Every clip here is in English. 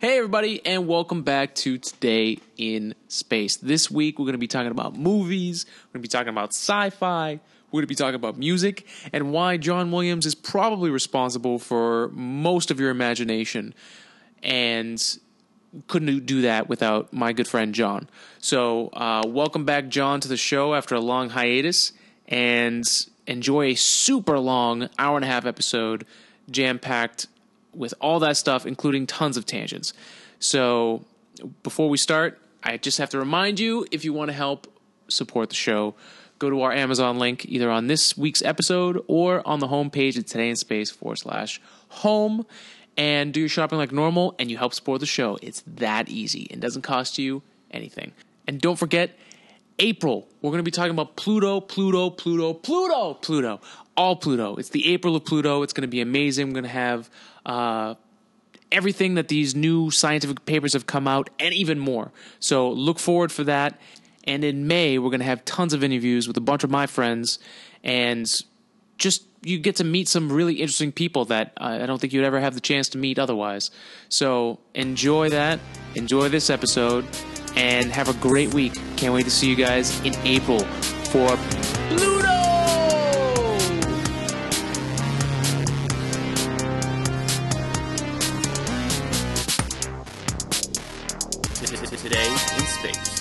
Hey, everybody, and welcome back to Today in Space. This week, we're going to be talking about movies, we're going to be talking about sci-fi, we're going to be talking about music, and why John Williams is probably responsible for most of your imagination, and couldn't do that without my good friend John. So, welcome back, John, to the show after a long hiatus, and enjoy a super long hour-and-a-half episode, jam-packed with all that stuff, including tons of tangents. So before we start, I just have to remind you, if you want to help support the show, go to our Amazon link, either on this week's episode or on the homepage at todayinspace.com/home, and do your shopping like normal, and you help support the show. It's that easy. It doesn't cost you anything. And don't forget, April, we're going to be talking about Pluto. All Pluto. It's the April of Pluto. It's going to be amazing. We're going to have everything that these new scientific papers have come out and even more. So look forward for that. And in May, we're going to have tons of interviews with a bunch of my friends, and just you get to meet some really interesting people that I don't think you'd ever have the chance to meet otherwise. So enjoy that. Enjoy this episode. And have a great week. Can't wait to see you guys in April for Pluto! Today in Space.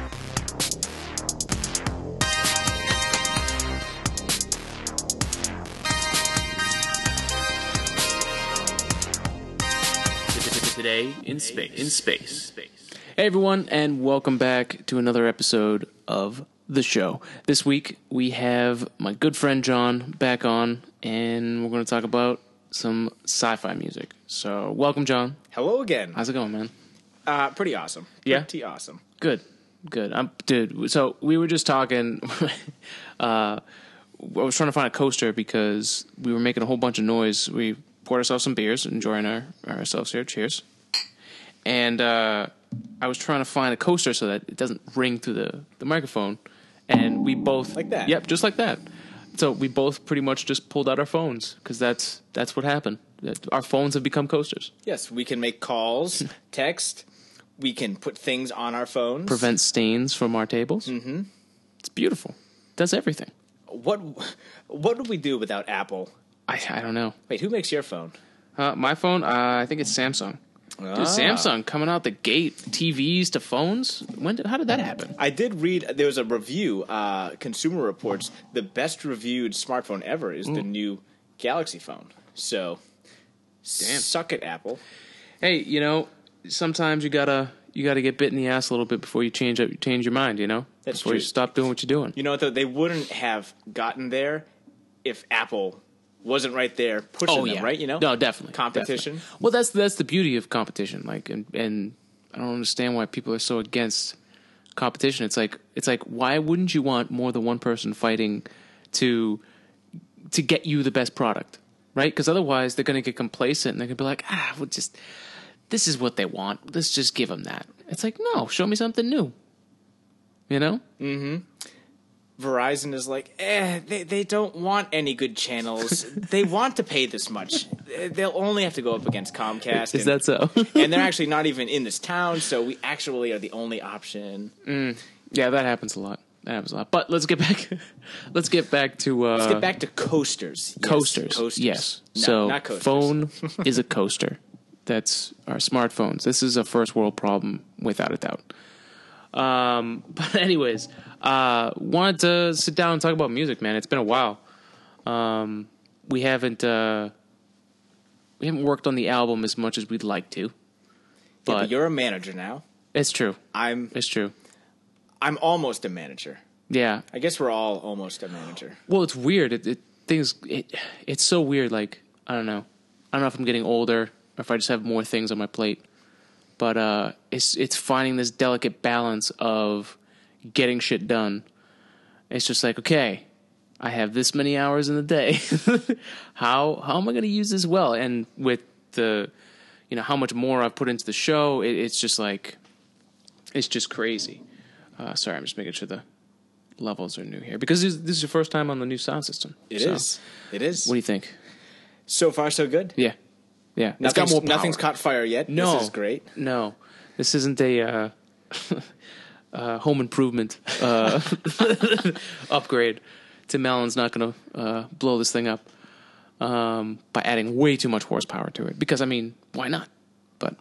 Today in space. Hey everyone, and welcome back to another episode of the show. This week we have my good friend John back on, and we're going to talk about some sci-fi music. So welcome, John. Hello again. How's it going, man? Pretty awesome. Yeah? Pretty awesome. Good. Dude, so we were just talking. I was trying to find a coaster because we were making a whole bunch of noise. We poured ourselves some beers, enjoying ourselves here. Cheers. And I was trying to find a coaster so that it doesn't ring through the microphone. And we both... Like that? Yep, just like that. So we both pretty much just pulled out our phones because that's what happened. Our phones have become coasters. Yes, we can make calls, text. We can put things on our phones. Prevent stains from our tables. Mm-hmm. It's beautiful. Does everything. What would we do without Apple? I don't know. Wait, who makes your phone? My phone, I think it's Samsung. Dude, Samsung coming out the gate, TVs to phones. How did that happen? I did read, there was a review, Consumer Reports, the best reviewed smartphone ever is the new Galaxy phone. So, suck it, Apple. Hey, sometimes you gotta get bit in the ass a little bit before you change your mind, That's before true. you stop doing what you're doing. You know what, though? They wouldn't have gotten there if Apple wasn't right there pushing them, right? No, definitely. Competition. Definitely. Well, that's the beauty of competition. Like, and I don't understand why people are so against competition. It's like why wouldn't you want more than one person fighting to get you the best product, right? Because otherwise they're going to get complacent and they're going to be like, this is what they want. Let's just give them that. It's like, no, show me something new. Mm-hmm. Verizon is like, they don't want any good channels. They want to pay this much. They'll only have to go up against Comcast. Is that so? And they're actually not even in this town, so we actually are the only option. Yeah, that happens a lot. But let's get back. Let's get back to coasters. Coasters. Yes. No, so not coasters. Phone is a coaster. That's our smartphones. This is a first world problem, without a doubt. But anyways, wanted to sit down and talk about music, man. It's been a while. We haven't worked on the album as much as we'd like to. But you're a manager now. It's true. It's true. I'm almost a manager. Yeah. I guess we're all almost a manager. Well, it's weird. It's so weird. Like, I don't know if I'm getting older or if I just have more things on my plate. But it's finding this delicate balance of getting shit done. It's just like, okay, I have this many hours in the day. How am I going to use this well? And with the, how much more I've put into the show, it's just like, it's just crazy. Sorry, I'm just making sure the levels are new here because this is your first time on the new sound system. It is. What do you think? So far, so good. Yeah. Yeah, it's got more power. Nothing's caught fire yet. No, This is great. No, this isn't a home improvement upgrade. Tim Allen's not going to blow this thing up by adding way too much horsepower to it. Because, I mean, why not? But,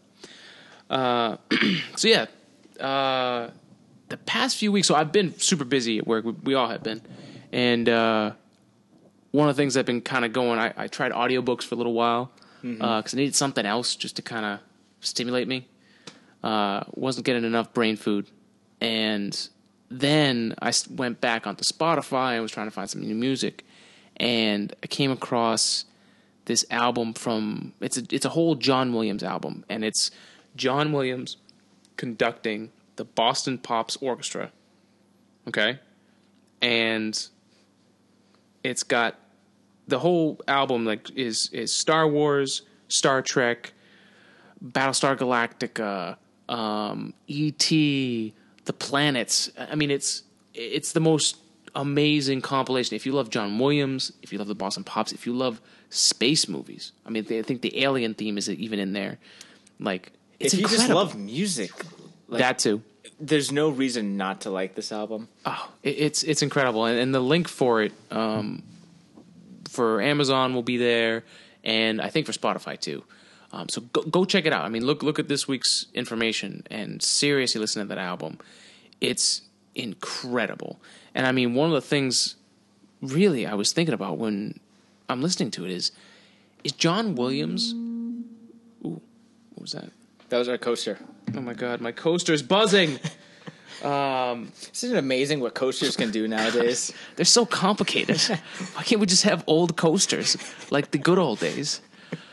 so yeah, the past few weeks, so I've been super busy at work. We all have been. And one of the things I've been kind of going, I tried audiobooks for a little while because I needed something else just to kind of stimulate me. Wasn't getting enough brain food. And then I went back onto Spotify and was trying to find some new music. And I came across this album from, it's a whole John Williams album. And it's John Williams conducting the Boston Pops Orchestra. Okay? And it's got the whole album like is Star Wars, Star Trek, Battlestar Galactica, E.T., the planets. I mean, it's the most amazing compilation. If you love John Williams, if you love the Boston Pops, if you love space movies, I mean, I think the alien theme is even in there. Like, it's if incredible. You just love music, like, that too. There's no reason not to like this album. Oh, it's incredible, and the link for it for Amazon will be there, and I think for Spotify too. So go check it out. I mean, look at this week's information and seriously listen to that album. It's incredible. And I mean, one of the things really I was thinking about when I'm listening to it is John Williams. Ooh, what was that? That was our coaster. Oh my God, my coaster's buzzing. Isn't it amazing what coasters can do nowadays? They're so complicated. Why can't we just have old coasters like the good old days?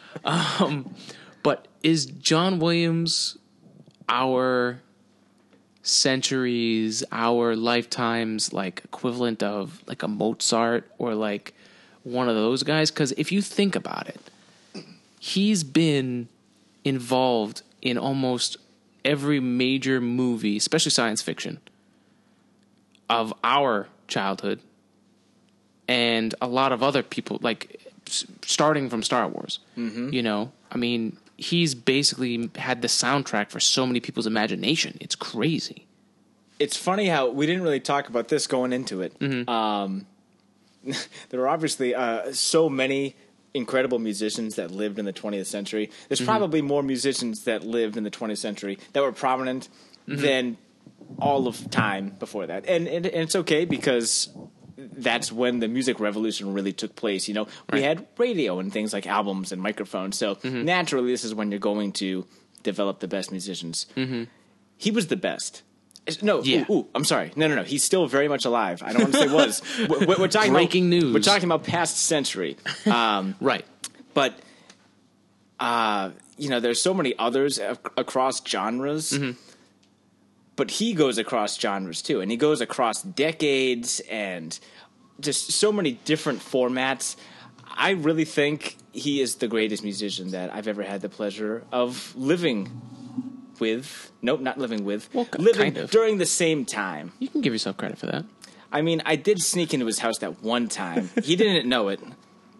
But is John Williams our centuries, our lifetimes, like equivalent of like a Mozart or like one of those guys? Because if you think about it, he's been involved in almost every major movie, especially science fiction, of our childhood, and a lot of other people, like starting from Star Wars. Mm-hmm. You know, I mean, he's basically had the soundtrack for so many people's imagination. It's crazy. It's funny how we didn't really talk about this going into it. Mm-hmm. There are obviously so many incredible musicians that lived in the 20th century. There's probably more musicians that lived in the 20th century that were prominent than all of time before that. And it's okay because that's when the music revolution really took place. You know, we had radio and things like albums and microphones. So naturally, this is when you're going to develop the best musicians. Mm-hmm. He was the best. No, yeah. I'm sorry. No. He's still very much alive. I don't want to say was. We're talking breaking news. We're talking about past century. Right. But, you know, there's so many others across genres. Mm-hmm. But he goes across genres, too. And he goes across decades and just so many different formats. I really think he is the greatest musician that I've ever had the pleasure of living with. Nope, not living with. Well, living kind of. During the same time. You can give yourself credit for that. I mean, I did sneak into his house that one time. He didn't know it.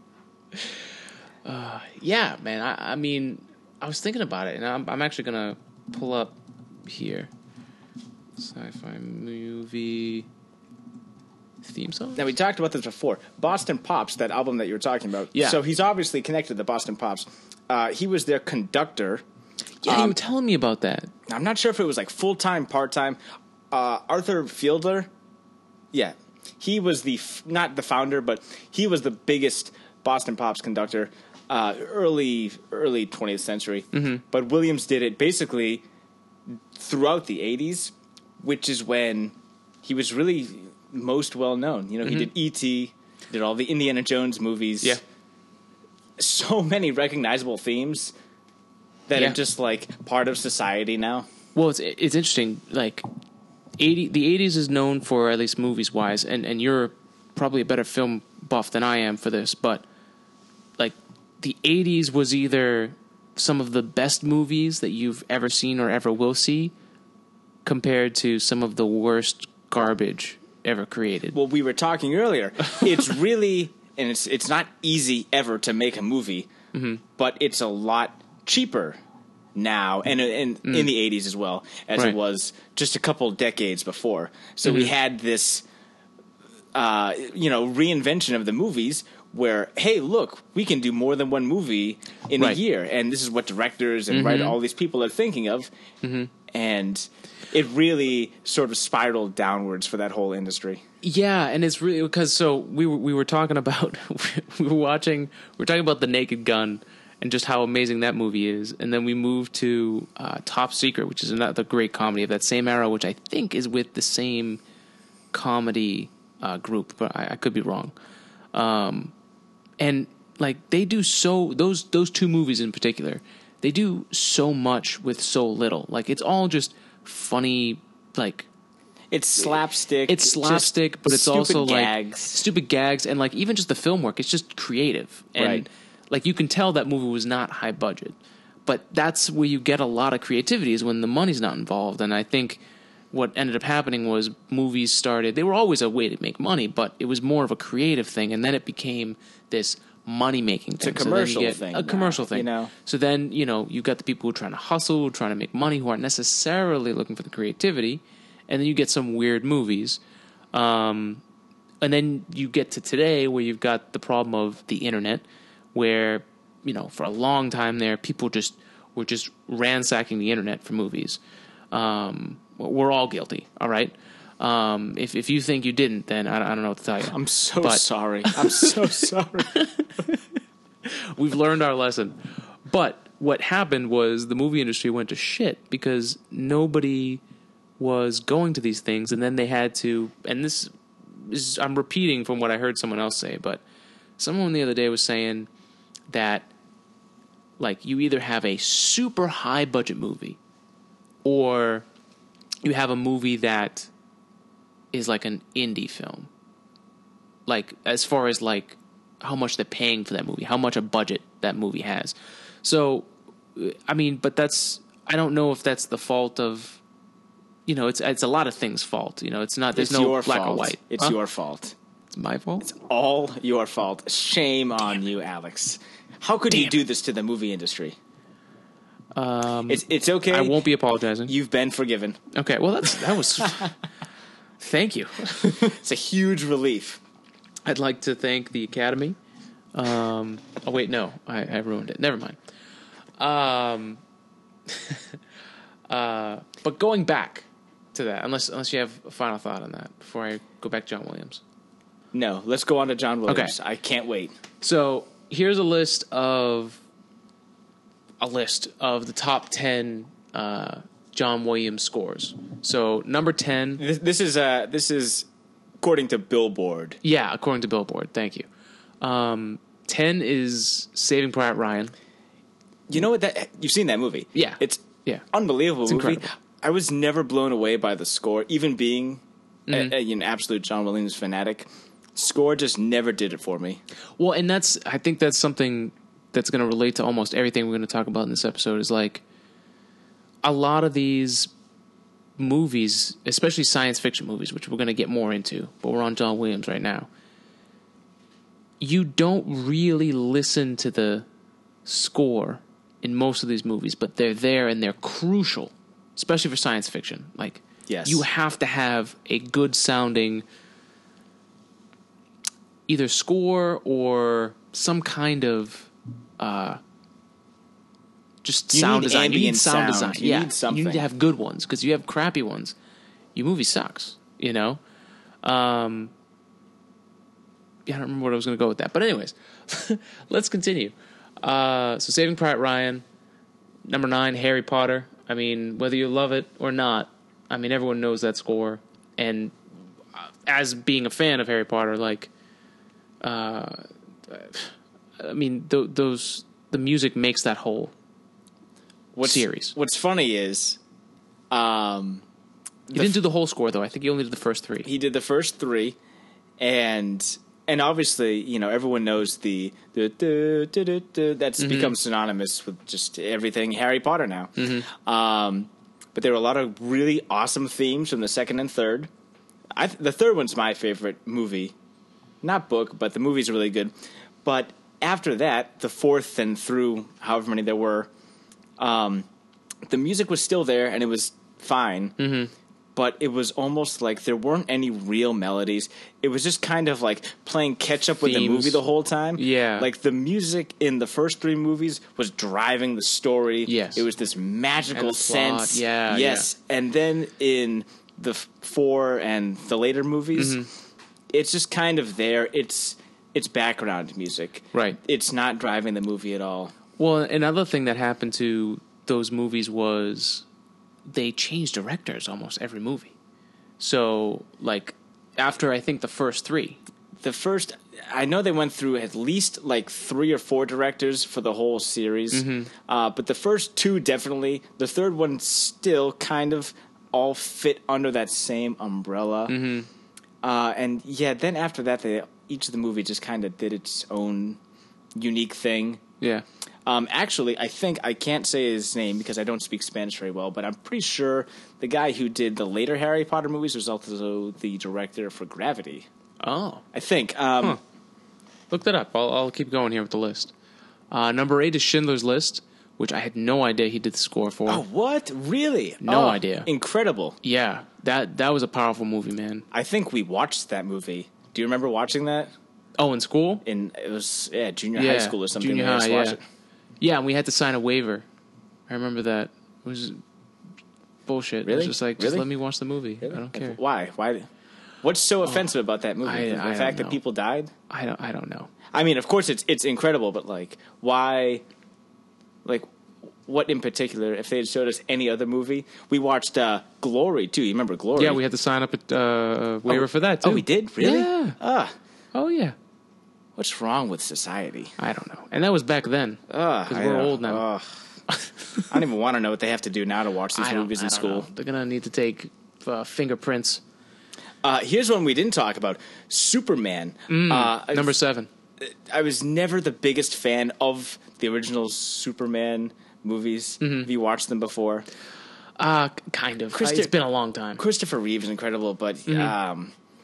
Yeah, man. I mean, I was thinking about it, and I'm actually going to pull up here. Sci-fi movie theme song? Now, we talked about this before. Boston Pops, that album that you were talking about. Yeah. So he's obviously connected to the Boston Pops. He was their conductor. Yeah, you were telling me about that. I'm not sure if it was like full-time, part-time. Arthur Fiedler, yeah. He was not the founder, but he was the biggest Boston Pops conductor early 20th century. Mm-hmm. But Williams did it basically throughout the 80s, which is when he was really most well-known. You know, he did E.T., did all the Indiana Jones movies. Yeah. So many recognizable themes that are just like part of society now. Well, it's interesting. Like, the 80s is known for, at least movies wise, and you're probably a better film buff than I am for this, but like the 80s was either some of the best movies that you've ever seen or ever will see, compared to some of the worst garbage ever created. Well, we were talking earlier. It's really, and it's not easy ever to make a movie. but it's a lot cheaper now, and in the 80s as well, as Right. it was just a couple decades before. So we had this, reinvention of the movies where, hey, look, we can do more than one movie in a Right. year, and this is what directors and all these people are thinking of, and it really sort of spiraled downwards for that whole industry. Yeah, and it's really because we were talking about we were talking about The Naked Gun and just how amazing that movie is, and then we moved to Top Secret, which is another great comedy of that same era, which I think is with the same comedy group, but I could be wrong. And like they do those two movies in particular, they do so much with so little. Like it's all just funny, like. It's slapstick. It's slapstick, just but it's also gags. like stupid gags, and like even just the film work. It's just creative, and Right. like you can tell that movie was not high budget, but that's where you get a lot of creativity is when the money's not involved. And I think what ended up happening was movies started. They were always a way to make money, but it was more of a creative thing, and then it became this money making thing. It's a commercial so thing a commercial now, thing. you know? So then you got the people who are trying to hustle, trying to make money, who aren't necessarily looking for the creativity. And then you get some weird movies. And then you get to today where you've got the problem of the internet where, for a long time there, people were just ransacking the internet for movies. We're all guilty, all right? If you think you didn't, then I don't know what to tell you. I'm so sorry. I'm so sorry. We've learned our lesson. But what happened was the movie industry went to shit because nobody was going to these things, and then they had to, and this is, I'm repeating from what I heard someone else say, but someone the other day was saying that like you either have a super high budget movie or you have a movie that is like an indie film. Like as far as like how much they're paying for that movie, how much a budget that movie has. So, I mean, but I don't know if that's the fault of, it's a lot of things' fault. It's not. There's It's no your black fault. or white. It's your fault. It's my fault. It's all your fault. Shame on you, Alex. How could you do this to the movie industry? It's okay. I won't be apologizing. You've been forgiven. Okay. Well, that was. Thank you. It's a huge relief. I'd like to thank the Academy. Oh wait, no, I ruined it. Never mind. But going back to that, unless you have a final thought on that before I go back to John Williams. No, let's go on to John Williams. Okay. I can't wait. So here's a list of the top 10 John Williams scores. So number 10. This is according to Billboard. Yeah, according to Billboard. Thank you. 10 is Saving Private Ryan. You know what? You've seen that movie? Yeah. It's Yeah. unbelievable It's movie. incredible. I was never blown away by the score, even being an absolute John Williams fanatic. Score just never did it for me. Well, and I think that's something that's going to relate to almost everything we're going to talk about in this episode is like a lot of these movies, especially science fiction movies, which we're going to get more into, but we're on John Williams right now. You don't really listen to the score in most of these movies, but they're there and they're crucial, especially for science fiction. Like, Yes. you have to have a good sounding either score or some kind of just You sound need design. You need ambient sound sound. design. You Yeah, need something. you need to have good ones because you have crappy ones. Your movie sucks. Yeah, I don't remember what I was going to go with that, but anyways, let's continue. So Saving Private Ryan, number 9, Harry Potter. I mean, whether you love it or not, I mean, everyone knows that score. And as being a fan of Harry Potter, like, I mean, the music makes that whole series. What's funny is, He didn't do the whole score though. I think he only did the first 3. he did the first 3, and obviously, everyone knows the that's become synonymous with just everything Harry Potter now. But there were a lot of really awesome themes from the second and third. The third one's my favorite movie, not book, but the movie's really good. But after that, the fourth and through however many there were, the music was still there and it was fine. Mm-hmm. But it was almost like there weren't any real melodies. It was just kind of like playing catch up with the movie the whole time. Yeah. Like the music in the first three movies was driving the story. Yes. It was this magical sense. Yeah. Yes. Yeah. And then in the four and the later movies, it's just kind of there. It's background music. Right. It's not driving the movie at all. Well, another thing that happened to those movies was they changed directors almost every movie. So, like, after I think the first three. I know they went through at least like 3 or 4 directors for the whole series. But the first 2 definitely. The third one still kind of all fit under that same umbrella. And yeah, then after that, each of the movies just kind of did its own unique thing. Yeah. Actually, I think I can't say his name because I don't speak Spanish very well, but I'm pretty sure the guy who did the later Harry Potter movies was also the director for Gravity. Oh. I think. Look that up. I'll keep going here with the list. Number 8 is Schindler's List, which I had no idea he did the score for. Oh, what? Really? No idea. Incredible. Yeah, that was a powerful movie, man. I think we watched that movie. Do you remember watching that? Oh, in school? It was junior high school or something. Junior high, yeah. Yeah, and we had to sign a waiver. I remember that. It was bullshit. Really? It was just like, just let me watch the movie. Really? I don't care. Why? What's so offensive about that movie? The fact that people died? I don't know. I mean, of course it's incredible, but like, why? Like, what in particular? If they had showed us any other movie, we watched Glory too. You remember Glory? Yeah, we had to sign up a waiver for that too. Oh, we did? Really? Yeah. Oh yeah. What's wrong with society? I don't know. And that was back then. Because we're old now. I don't even want to know what they have to do now to watch these movies in school. They're going to need to take fingerprints. Here's one we didn't talk about. Superman. Number 7. I was never the biggest fan of the original Superman movies. Have you watched them before? Kind of. It's been a long time. Christopher Reeve is incredible, but I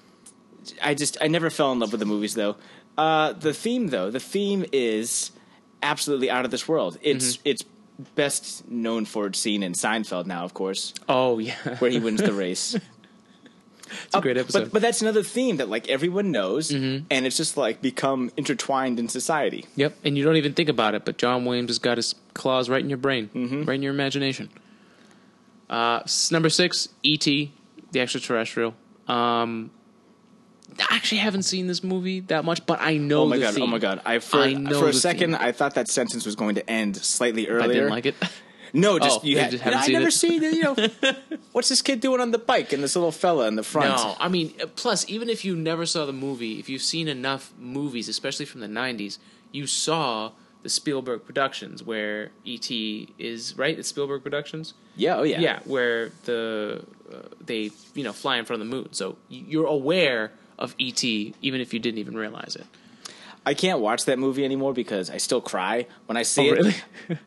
never fell in love with the movies, though. The theme is absolutely out of this world. It's best known for its scene in Seinfeld now, of course. Oh, yeah. Where he wins the race. It's a great episode. But that's another theme that like everyone knows, and it's just like become intertwined in society. Yep, and you don't even think about it, but John Williams has got his claws right in your brain, right in your imagination. Number 6, E.T., the Extraterrestrial. I actually haven't seen this movie that much, but I know the theme. Oh my god! For a second, I thought that sentence was going to end slightly earlier. I didn't like it. No, just haven't seen it. I never seen it. What's this kid doing on the bike and this little fella in the front? No, I mean, plus, even if you never saw the movie, if you've seen enough movies, especially from the 90s, you saw the Spielberg Productions, where E.T. is, right? It's Spielberg Productions? Yeah, oh yeah. Yeah, where they fly in front of the moon. So you're aware of E.T., even if you didn't even realize it. I can't watch that movie anymore because I still cry when I see it. Really?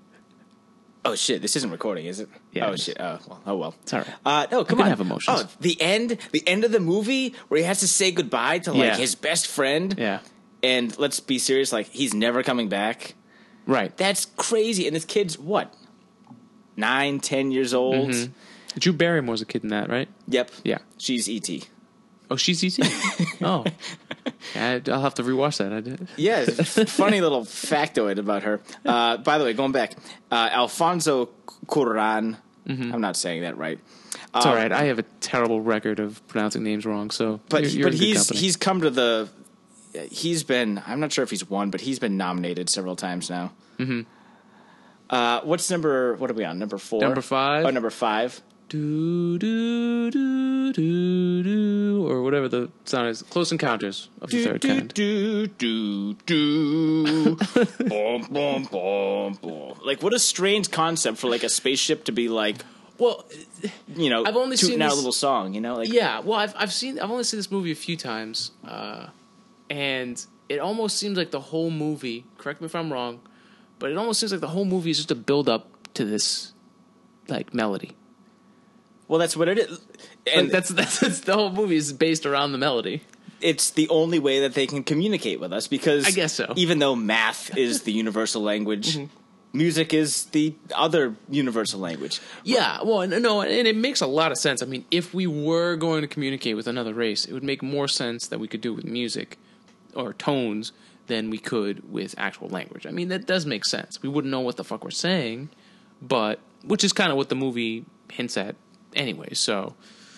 Oh shit! This isn't recording, is it? Yeah. Oh shit! Oh well. It's all right. No, come on. Have emotions. Oh, the end of the movie where he has to say goodbye to his best friend. Yeah. And let's be serious, like he's never coming back. Right. That's crazy. And this kid's what? 9, 10 years old. Drew Barrymore's a kid in that, right? Yep. Yeah. She's E.T. Oh, she's E.T. Oh. I'll have to rewatch that. I did. Yeah, funny little factoid about her. By the way, going back, Alfonso Cuarón. I'm not saying that right. It's all right. I have a terrible record of pronouncing names wrong. So, but you're he's come to the. He's been. I'm not sure if he's won, but he's been nominated several times now. What's number? What are we on? Number 4. Number 5. Oh, number 5. Do do do do do, or whatever the sound is. Close Encounters of the Third Kind. Do do do. Boom boom boom boom. Like, what a strange concept for like a spaceship to be like. Well, I've only seen out a little song. Like yeah. Well, I've only seen this movie a few times, and it almost seems like the whole movie. Correct me if I'm wrong, but it almost seems like the whole movie is just a build up to this, like, melody. Well, that's what it is, and that's the whole movie is based around the melody. it's the only way that they can communicate with us, because I guess so. Even though math is the universal language, music is the other universal language. Yeah, well, no, and it makes a lot of sense. I mean, if we were going to communicate with another race, it would make more sense that we could do it with music or tones than we could with actual language. I mean, that does make sense. We wouldn't know what the fuck we're saying, but which is kind of what the movie hints at anyway. So,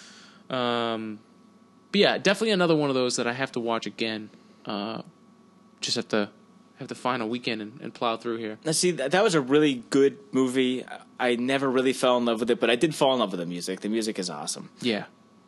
but yeah, definitely another one of those that I have to watch again. Just have to find a weekend and plow through here. Now, see, that was a really good movie. I never really fell in love with it, but I did fall in love with the music. The music is awesome. Yeah.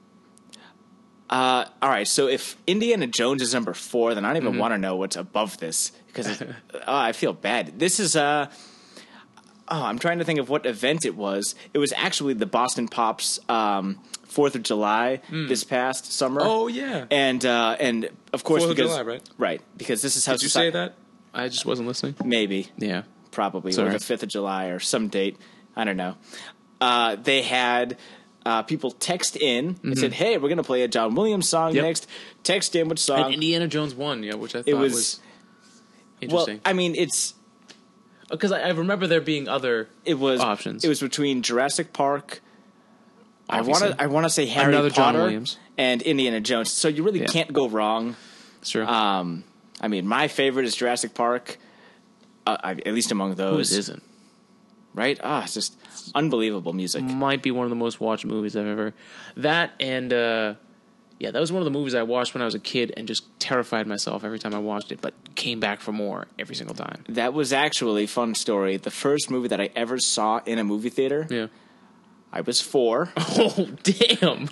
All right, so if Indiana Jones is number 4, then I don't even want to know what's above this, because I feel bad. This is I'm trying to think of what event it was. It was actually the Boston Pops 4th of July this past summer. Oh yeah, and of course 4th of because July, right, because this is how did you say that? I just wasn't listening. Maybe, Yeah. probably, Sorry. or the 5th of July or some date. I don't know. They had people text in and said, "Hey, we're going to play a John Williams song Yep. next." Text in which song. And Indiana Jones won, yeah, which I thought was well, interesting. I mean, it's Because I remember there being other options. It was between Jurassic Park. Obviously. I want to say Harry Another John Potter Williams. and Indiana Jones. So you really Yeah. can't go wrong. Sure. I mean, my favorite is Jurassic Park. At least among those, Whose isn't? right? It's just unbelievable music. Might be one of the most watched movies I've ever. That and that was one of the movies I watched when I was a kid and just terrified myself every time I watched it, but came back for more every single time. That was actually, fun story, the first movie that I ever saw in a movie theater. Yeah. I was 4. Oh damn.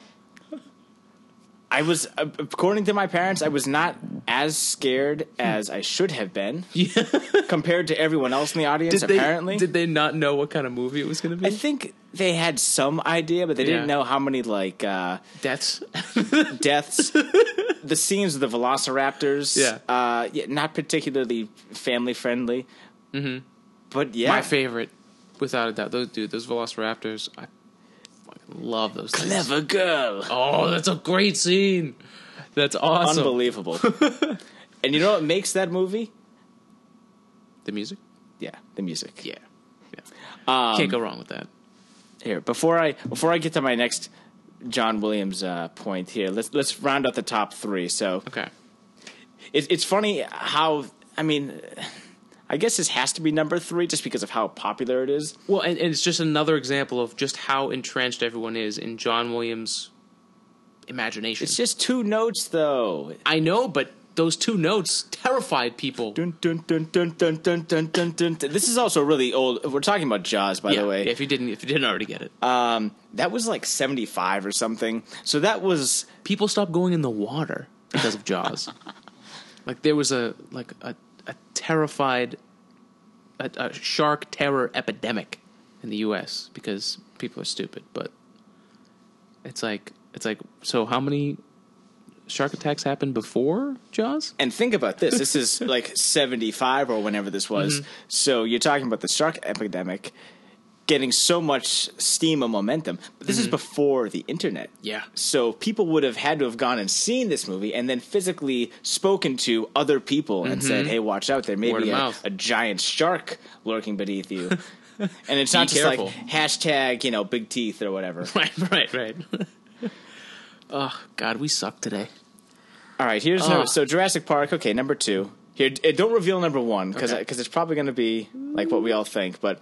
I was, according to my parents, I was not as scared as I should have been. Yeah. Compared to everyone else in the audience, apparently. Did they not know what kind of movie it was going to be? I think they had some idea, but they didn't know how many, Deaths. deaths. The scenes of the velociraptors. Yeah. Not particularly family-friendly. Mm-hmm. But, yeah. My favorite, without a doubt. Those velociraptors, I fucking love those things. Clever girl. Oh, that's a great scene. That's awesome. Unbelievable. And you know what makes that movie? The music? Yeah, the music. Yeah. Can't go wrong with that. Here, before I get to my next John Williams point here, let's round out the top 3. So, Okay. it's funny how, I mean, I guess this has to be number 3 just because of how popular it is. Well, and it's just another example of just how entrenched everyone is in John Williams' imagination. It's just 2 notes, though. I know, but those 2 notes terrified people. Dun, dun, dun, dun, dun, dun, dun, dun, dun. This is also really old. We're talking about Jaws, by the way. Yeah, if you didn't already get it. That was like 75 or something. So that was... People stopped going in the water because of Jaws. Like there was a terrified a shark terror epidemic in the U.S. because people are stupid. But it's like so how many shark attacks happened before Jaws? And think about this. This is like 75 or whenever this was. Mm-hmm. So you're talking about the shark epidemic getting so much steam and momentum. But this is before the internet. Yeah. So people would have had to have gone and seen this movie and then physically spoken to other people and said, hey, watch out. There may Word be of mouth. a giant shark lurking beneath you. And it's not Be just careful. like hashtag, big teeth or whatever. Right. Oh, God, we suck today. All right, here's so Jurassic Park. Okay, number 2. Here, don't reveal number 1 because it's probably going to be like what we all think. But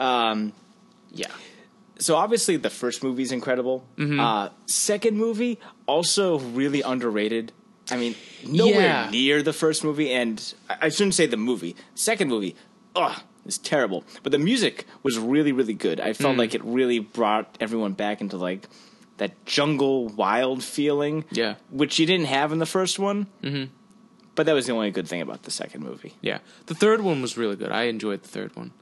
Yeah. so obviously the first movie is incredible. Second movie also really underrated. I mean, nowhere near the first movie, and I shouldn't say the movie. Second movie, it's terrible. But the music was really, really good. I felt like it really brought everyone back into like that jungle wild feeling. Yeah. Which you didn't have in the first one. Mm-hmm. But that was the only good thing about the second movie. Yeah. The third one was really good. I enjoyed the third one.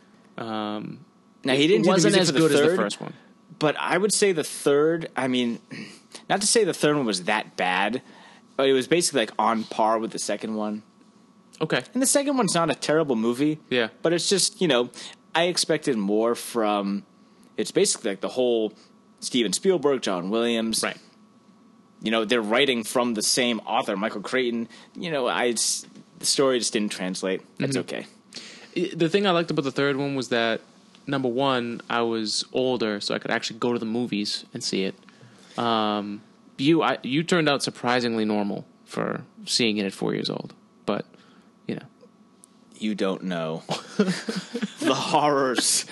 Now, he didn't do the wasn't music as for the good as third, the first one. but I would say the third, I mean, not to say the third one was that bad, but it was basically like on par with the second one. Okay. And the second one's not a terrible movie. Yeah. But it's just, I expected more from, it's basically like the whole Steven Spielberg, John Williams. Right. they're writing from the same author, Michael Crichton. The story just didn't translate. That's okay. The thing I liked about the third one was that, number one, I was older, so I could actually go to the movies and see it. You turned out surprisingly normal for seeing it at 4 years old, but you don't know the horrors.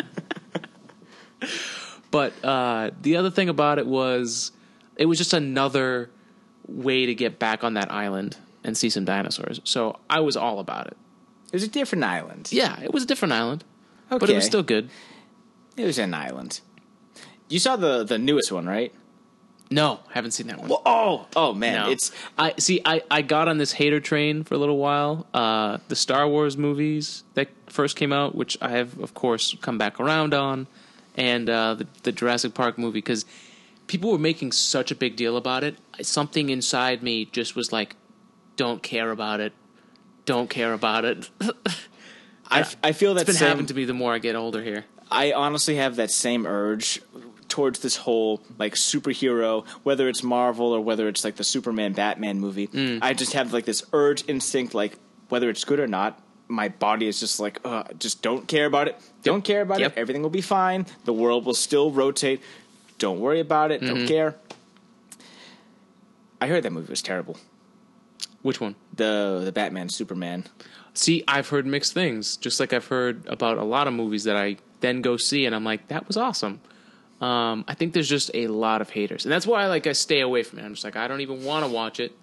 But the other thing about it was just another way to get back on that island and see some dinosaurs. So I was all about it. It was a different island. Yeah, it was a different island, okay. But it was still good. It was an island. You saw the newest one, right? No, haven't seen that one. Oh man, no. I got on this hater train for a little while. The Star Wars movies that first came out, which I have of course come back around on, and the Jurassic Park movie, because people were making such a big deal about it. Something inside me just was like, don't care about it. Don't care about it. I feel that's been happening to me the more I get older here. I honestly have that same urge towards this whole like superhero, whether it's Marvel or whether it's like the Superman Batman movie. I just have like this urge instinct, like whether it's good or not, my body is just like, just don't care about it. Don't care about it. Everything will be fine. The world will still rotate. Don't worry about it. Don't care. I heard that movie was terrible. Which one? The Batman Superman. See, I've heard mixed things, just like I've heard about a lot of movies that I then go see, and I'm like, that was awesome. I think there's just a lot of haters, and that's why I stay away from it. I'm just like, I don't even want to watch it.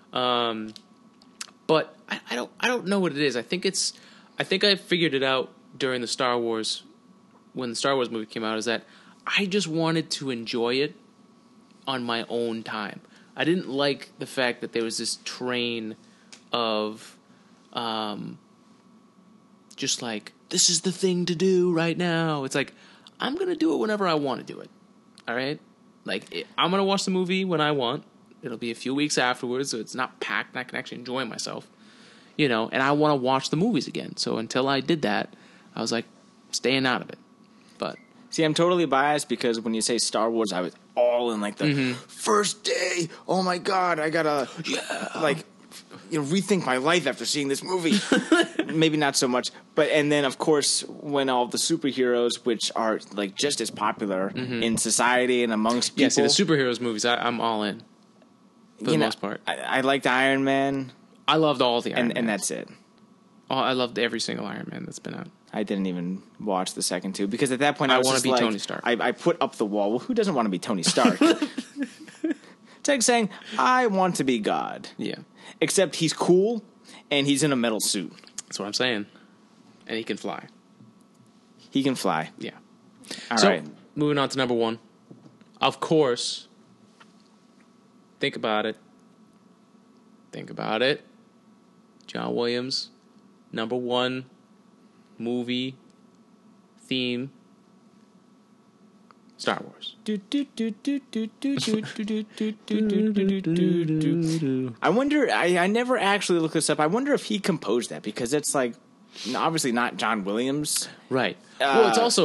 But I don't know what it is. I think I figured it out during the Star Wars, when the Star Wars movie came out, is that I just wanted to enjoy it on my own time. I didn't like the fact that there was this train of just like, this is the thing to do right now. It's like, I'm going to do it whenever I want to do it. All right? Like, I'm going to watch the movie when I want. It'll be a few weeks afterwards, so it's not packed and I can actually enjoy myself. And I want to watch the movies again. So until I did that, I was like, staying out of it. But see, I'm totally biased because when you say Star Wars, I was all in like the first day. Oh my God, I gotta rethink my life after seeing this movie. Maybe not so much, and then of course when all the superheroes, which are like just as popular in society and amongst people. Yeah, see, the superheroes movies, I'm all in for the most part. I liked Iron Man. I loved all the Iron Man, and that's it. Oh, I loved every single Iron Man that's been out. I didn't even watch the second two because at that point I was want just to be like, Tony Stark. I put up the wall. Well, who doesn't want to be Tony Stark? It's like saying, I want to be God. Yeah. Except he's cool and he's in a metal suit. That's what I'm saying. And he can fly. He can fly. Yeah. All right. Moving on to number one. Of course. Think about it. John Williams, number one movie theme, Star Wars. I wonder, I never actually looked this up. I wonder if he composed that because it's like, obviously not John Williams. Right. Well, it's also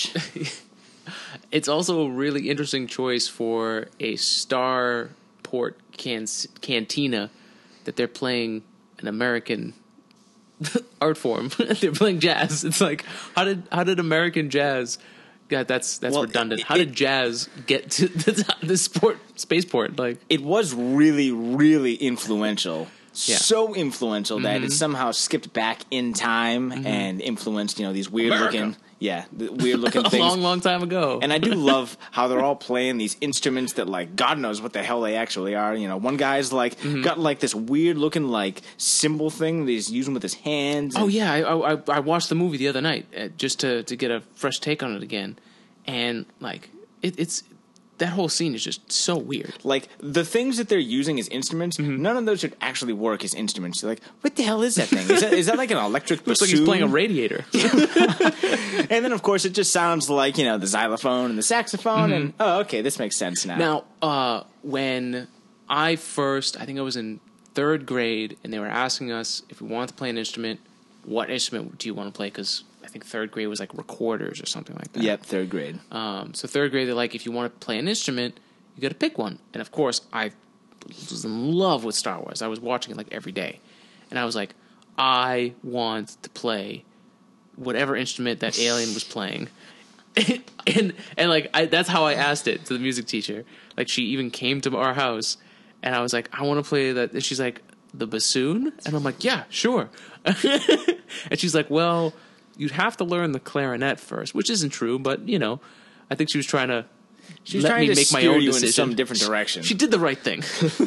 a really interesting choice for a Starport cantina that they're playing an American art form. They're playing jazz. It's like, how did American jazz? God, that's redundant. How did jazz get to the spaceport? Like, it was really, really influential. Yeah. So influential that it somehow skipped back in time and influenced, these weird looking things. A long time ago. And I do love how they're all playing these instruments that, like, God knows what the hell they actually are. One guy's like got like this weird looking like cymbal thing that he's using with his hands. Oh yeah, I watched the movie the other night just to get a fresh take on it again, and like it's. That whole scene is just so weird. Like, the things that they're using as instruments, none of those should actually work as instruments. You're like, what the hell is that thing? Is that like an electric bassoon? Looks like he's playing a radiator. And then, of course, it just sounds like, the xylophone and the saxophone. And, okay, this makes sense now. Now, when I think I was in third grade, and they were asking us if we wanted to play an instrument, what instrument do you want to play? Because I think third grade was like recorders or something like that. Yep, third grade. So third grade, they're like, if you want to play an instrument, you you got to pick one. And of course, I was in love with Star Wars. I was watching it like every day, and I was like, I want to play whatever instrument that alien was playing. and like that's how I asked it to the music teacher. Like, she even came to our house, and I was like, I want to play that. And she's like, the bassoon? And I'm like, yeah, sure. And she's like, well, you'd have to learn the clarinet first, which isn't true, but you know, I think she was trying to let me make my own decision. In some different direction. She did the right thing.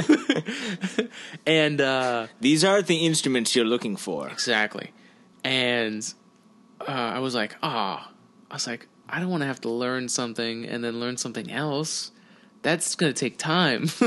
And these are the instruments you're looking for. Exactly. And I was like, I don't want to have to learn something and then learn something else. That's going to take time. So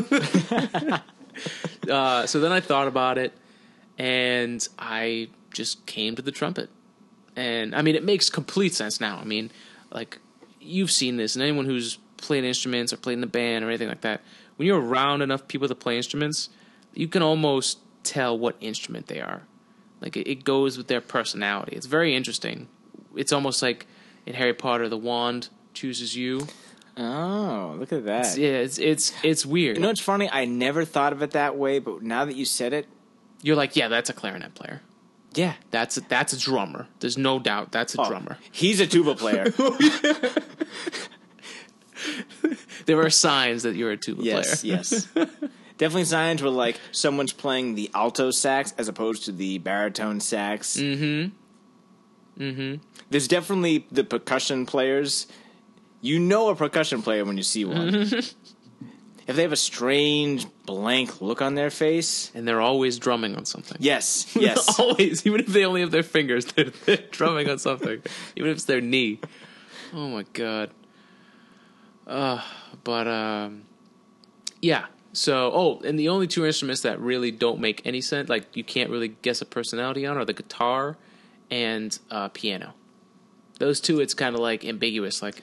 then I thought about it, and I just came to the trumpet. And I mean, it makes complete sense now. I mean, like, you've seen this, and anyone who's played instruments or played in the band or anything like that, when you're around enough people that play instruments, you can almost tell what instrument they are. Like, it goes with their personality. It's very interesting. It's almost like in Harry Potter, the wand chooses you. Oh, look at that. It's weird. You know what's funny? I never thought of it that way, but now that you said it, you're like, yeah, that's a clarinet player. Yeah. That's a drummer. There's no doubt that's a drummer. He's a tuba player. There are signs that you're a tuba player. Yes. Definitely signs where, like, someone's playing the alto sax as opposed to the baritone sax. Mm-hmm. There's definitely the percussion players. You know a percussion player when you see one. If they have a strange, blank look on their face. And they're always drumming on something. Yes. Always. Even if they only have their fingers, they're drumming on something. Even if it's their knee. Oh, my God. Yeah. So, and the only two instruments that really don't make any sense, like, you can't really guess a personality on, are the guitar and piano. Those two, it's kind of like ambiguous, like.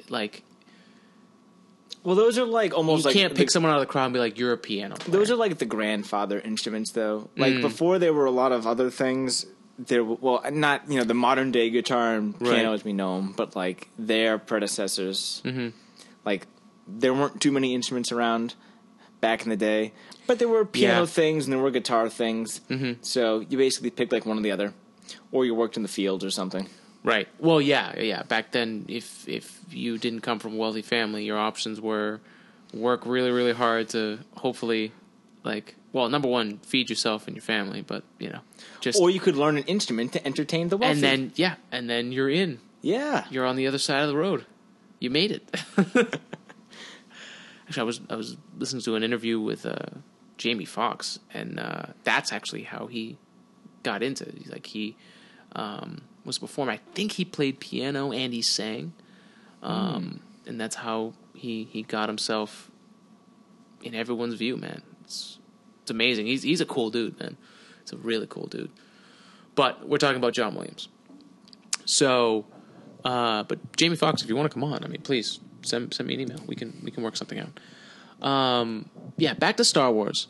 Well, those are like almost like you can't pick someone out of the crowd and be like, you're a piano player. Those are like the grandfather instruments, though. Like before, there were a lot of other things. Not the modern day guitar and piano as we know them, but like their predecessors. Mm-hmm. Like there weren't too many instruments around back in the day, but there were piano things and there were guitar things. Mm-hmm. So you basically picked like one or the other, or you worked in the fields or something. Right. Well, yeah. Back then, if you didn't come from a wealthy family, your options were work really, really hard to hopefully, number one, feed yourself and your family, but, Or you could learn an instrument to entertain the wealthy. And then you're in. Yeah. You're on the other side of the road. You made it. Actually, I was listening to an interview with Jamie Foxx, and that's actually how he got into it. He was a performer. I think he played piano and he sang. And that's how he got himself in everyone's view, man. It's amazing. He's a cool dude, man. He's a really cool dude. But we're talking about John Williams. So, but Jamie Foxx, if you want to come on, I mean, please send me an email. We can work something out. Back to Star Wars.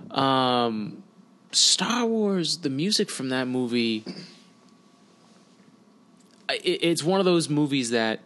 Star Wars, the music from that movie, it's one of those movies that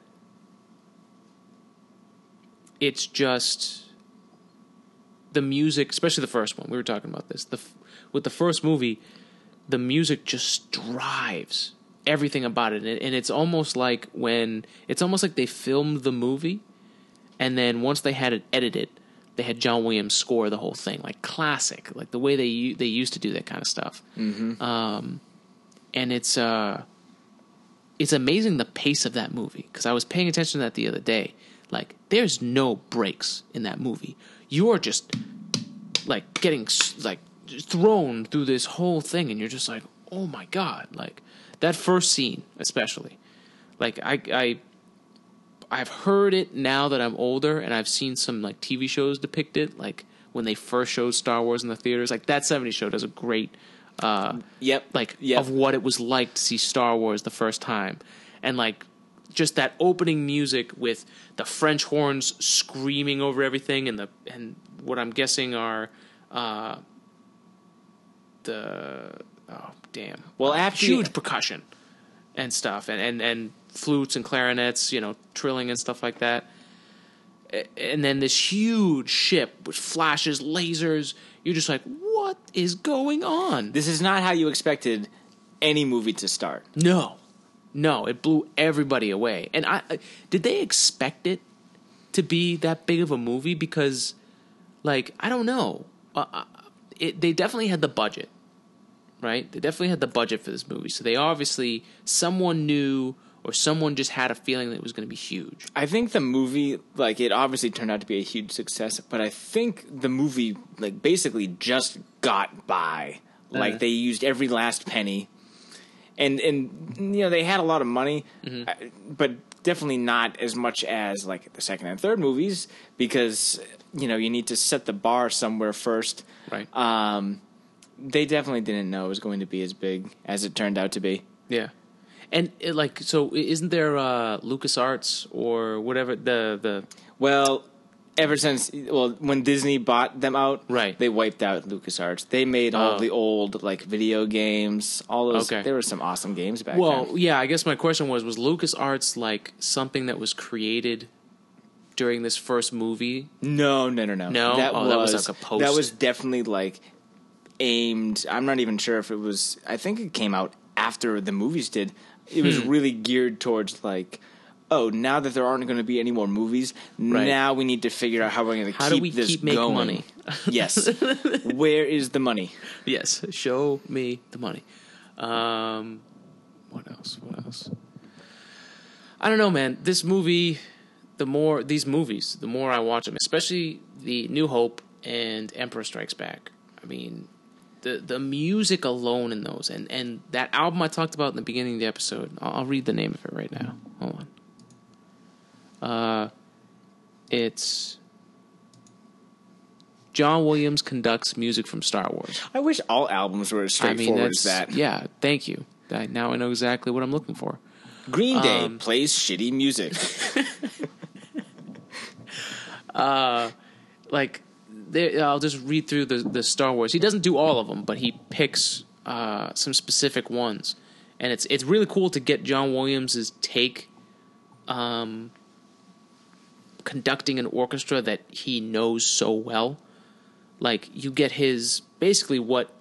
it's just the music, especially the first one. We were talking about this. With the first movie, the music just drives everything about it, and it's almost like they filmed the movie, and then once they had it edited, they had John Williams score the whole thing, like classic, like the way they used to do that kind of stuff. Mm-hmm. And it's amazing the pace of that movie, because I was paying attention to that the other day. Like, there's no breaks in that movie. You're just like getting like thrown through this whole thing, and you're just like, oh my God, like that first scene especially. Like I've heard it now that I'm older, and I've seen some like TV shows depict it, like when they first showed Star Wars in the theaters. Like that 70s show does a great of what it was like to see Star Wars the first time, and like just that opening music with the French horns screaming over everything, and what I'm guessing are huge percussion and stuff, and flutes and clarinets, trilling and stuff like that. and then this huge ship with flashes, lasers. You're just like, what is going on? This is not how you expected any movie to start. No, it blew everybody away. And did they expect it to be that big of a movie? Because, like, I don't know. They definitely had the budget, right? They definitely had the budget for this movie. So they obviously, someone knew or someone just had a feeling that it was going to be huge. I think the movie, like, it obviously turned out to be a huge success, but I think the movie, like, basically just got by. Like, they used every last penny. And you know, they had a lot of money, but definitely not as much as, like, the second and third movies, because, you know, you need to set the bar somewhere first. Right. They definitely didn't know it was going to be as big as it turned out to be. Yeah. And, so isn't there LucasArts or whatever, the... Well, ever since, when Disney bought them out, right, they wiped out LucasArts. They made all the old, like, video games, all those. Okay. There were some awesome games back then. Well, yeah, I guess my question was LucasArts, like, something that was created during this first movie? No. No? That was like a post. That was definitely, like, aimed... I'm not even sure if it was... I think it came out after the movies did. It was really geared towards, like... Oh, now that there aren't going to be any more movies, now we need to figure out how we're going to keep this going. Making money? Yes. Where is the money? Yes. Show me the money. What else? I don't know, man. This movie, the more I watch them, especially the New Hope and Emperor Strikes Back. I mean, the music alone in those, and that album I talked about in the beginning of the episode, I'll read the name of it right now. Hold on. It's John Williams conducts music from Star Wars. I wish all albums were as straightforward as that. Yeah, thank you. Now I know exactly what I'm looking for. Green Day plays shitty music. I'll just read through the Star Wars. He doesn't do all of them, but he picks some specific ones, and it's really cool to get John Williams' take. Conducting an orchestra that he knows so well. Like, you get basically what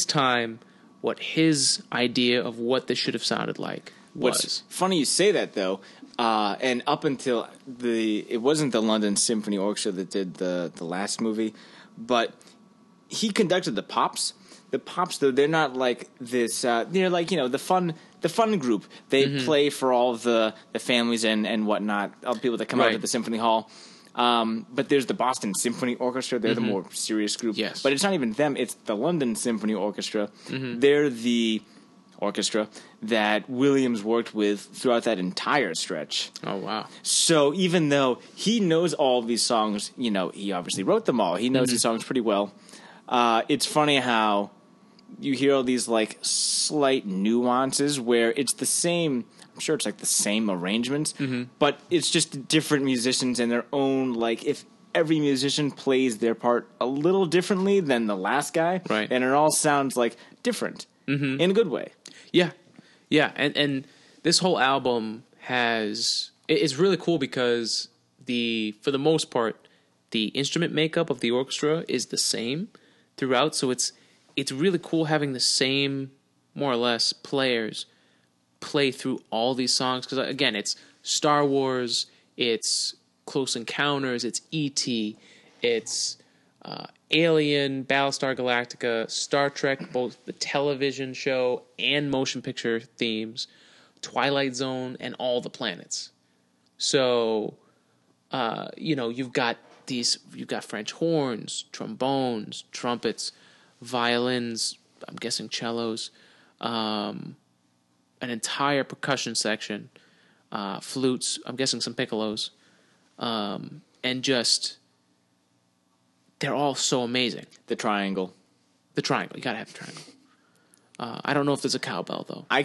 his idea of what this should have sounded like was. What's funny you say that, though, and up until it wasn't the London Symphony Orchestra that did the last movie, but he conducted the Pops. The Pops, though, they're not like this, they're like, you know, the fun group. They play for all the families and whatnot, all the people that come out to the Symphony Hall. But there's the Boston Symphony Orchestra. They're the more serious group. Yes. But it's not even them. It's the London Symphony Orchestra. They're the orchestra that Williams worked with throughout that entire stretch. Oh, wow. So even though he knows all of these songs, you know, he obviously wrote them all. He knows these songs pretty well. It's funny how you hear all these, like, slight nuances where it's the same. I'm sure it's like the same arrangements, but it's just different musicians and their own, like, if every musician plays their part a little differently than the last guy, right, and it all sounds like different in a good way. Yeah. And this whole album it's really cool because for the most part, the instrument makeup of the orchestra is the same throughout. So it's really cool having the same, more or less, players play through all these songs. Because, again, it's Star Wars, it's Close Encounters, it's E.T., it's Alien, Battlestar Galactica, Star Trek, both the television show and motion picture themes, Twilight Zone, and all the planets. So, you've got French horns, trombones, trumpets, violins, I'm guessing cellos, an entire percussion section, flutes, I'm guessing some piccolos, and just, they're all so amazing. The triangle. You gotta have the triangle. I don't know if there's a cowbell, though. I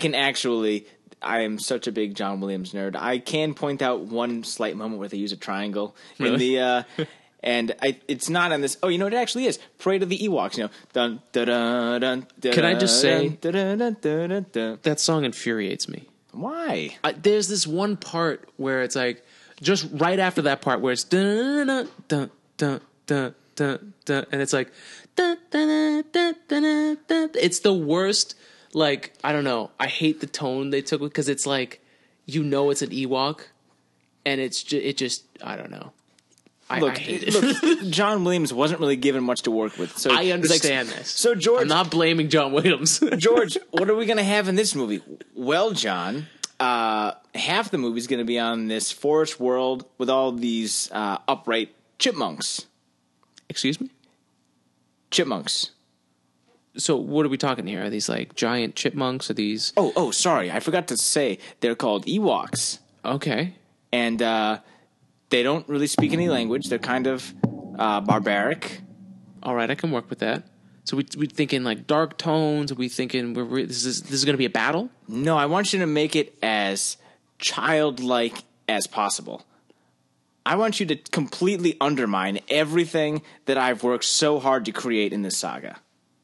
am such a big John Williams nerd. I can point out one slight moment where they use a triangle really? In the... And it's not on this. Oh, you know what it actually is? Parade of the Ewoks. You know, dun, dun, dun, dun, dun, can I just say dun, dun, dun, dun, dun, dun. That song infuriates me? Why? There's this one part where it's like just right after that part where it's dun dun dun dun dun dun dun, and it's like dun dun dun dun dun. It's the worst. Like, I don't know. I hate the tone they took because it's like, it's an Ewok, and it just I don't know. I hate it. Look, John Williams wasn't really given much to work with. So I understand this. So George, I'm not blaming John Williams. George, what are we going to have in this movie? Well, John, half the movie is going to be on this forest world with all these upright chipmunks. Excuse me? Chipmunks. So what are we talking here? Are these like giant chipmunks? Are these... Oh, sorry. I forgot to say they're called Ewoks. Okay. And they don't really speak any language. They're kind of barbaric. All right, I can work with that. So we thinking like dark tones? Are we thinking this is going to be a battle? No, I want you to make it as childlike as possible. I want you to completely undermine everything that I've worked so hard to create in this saga.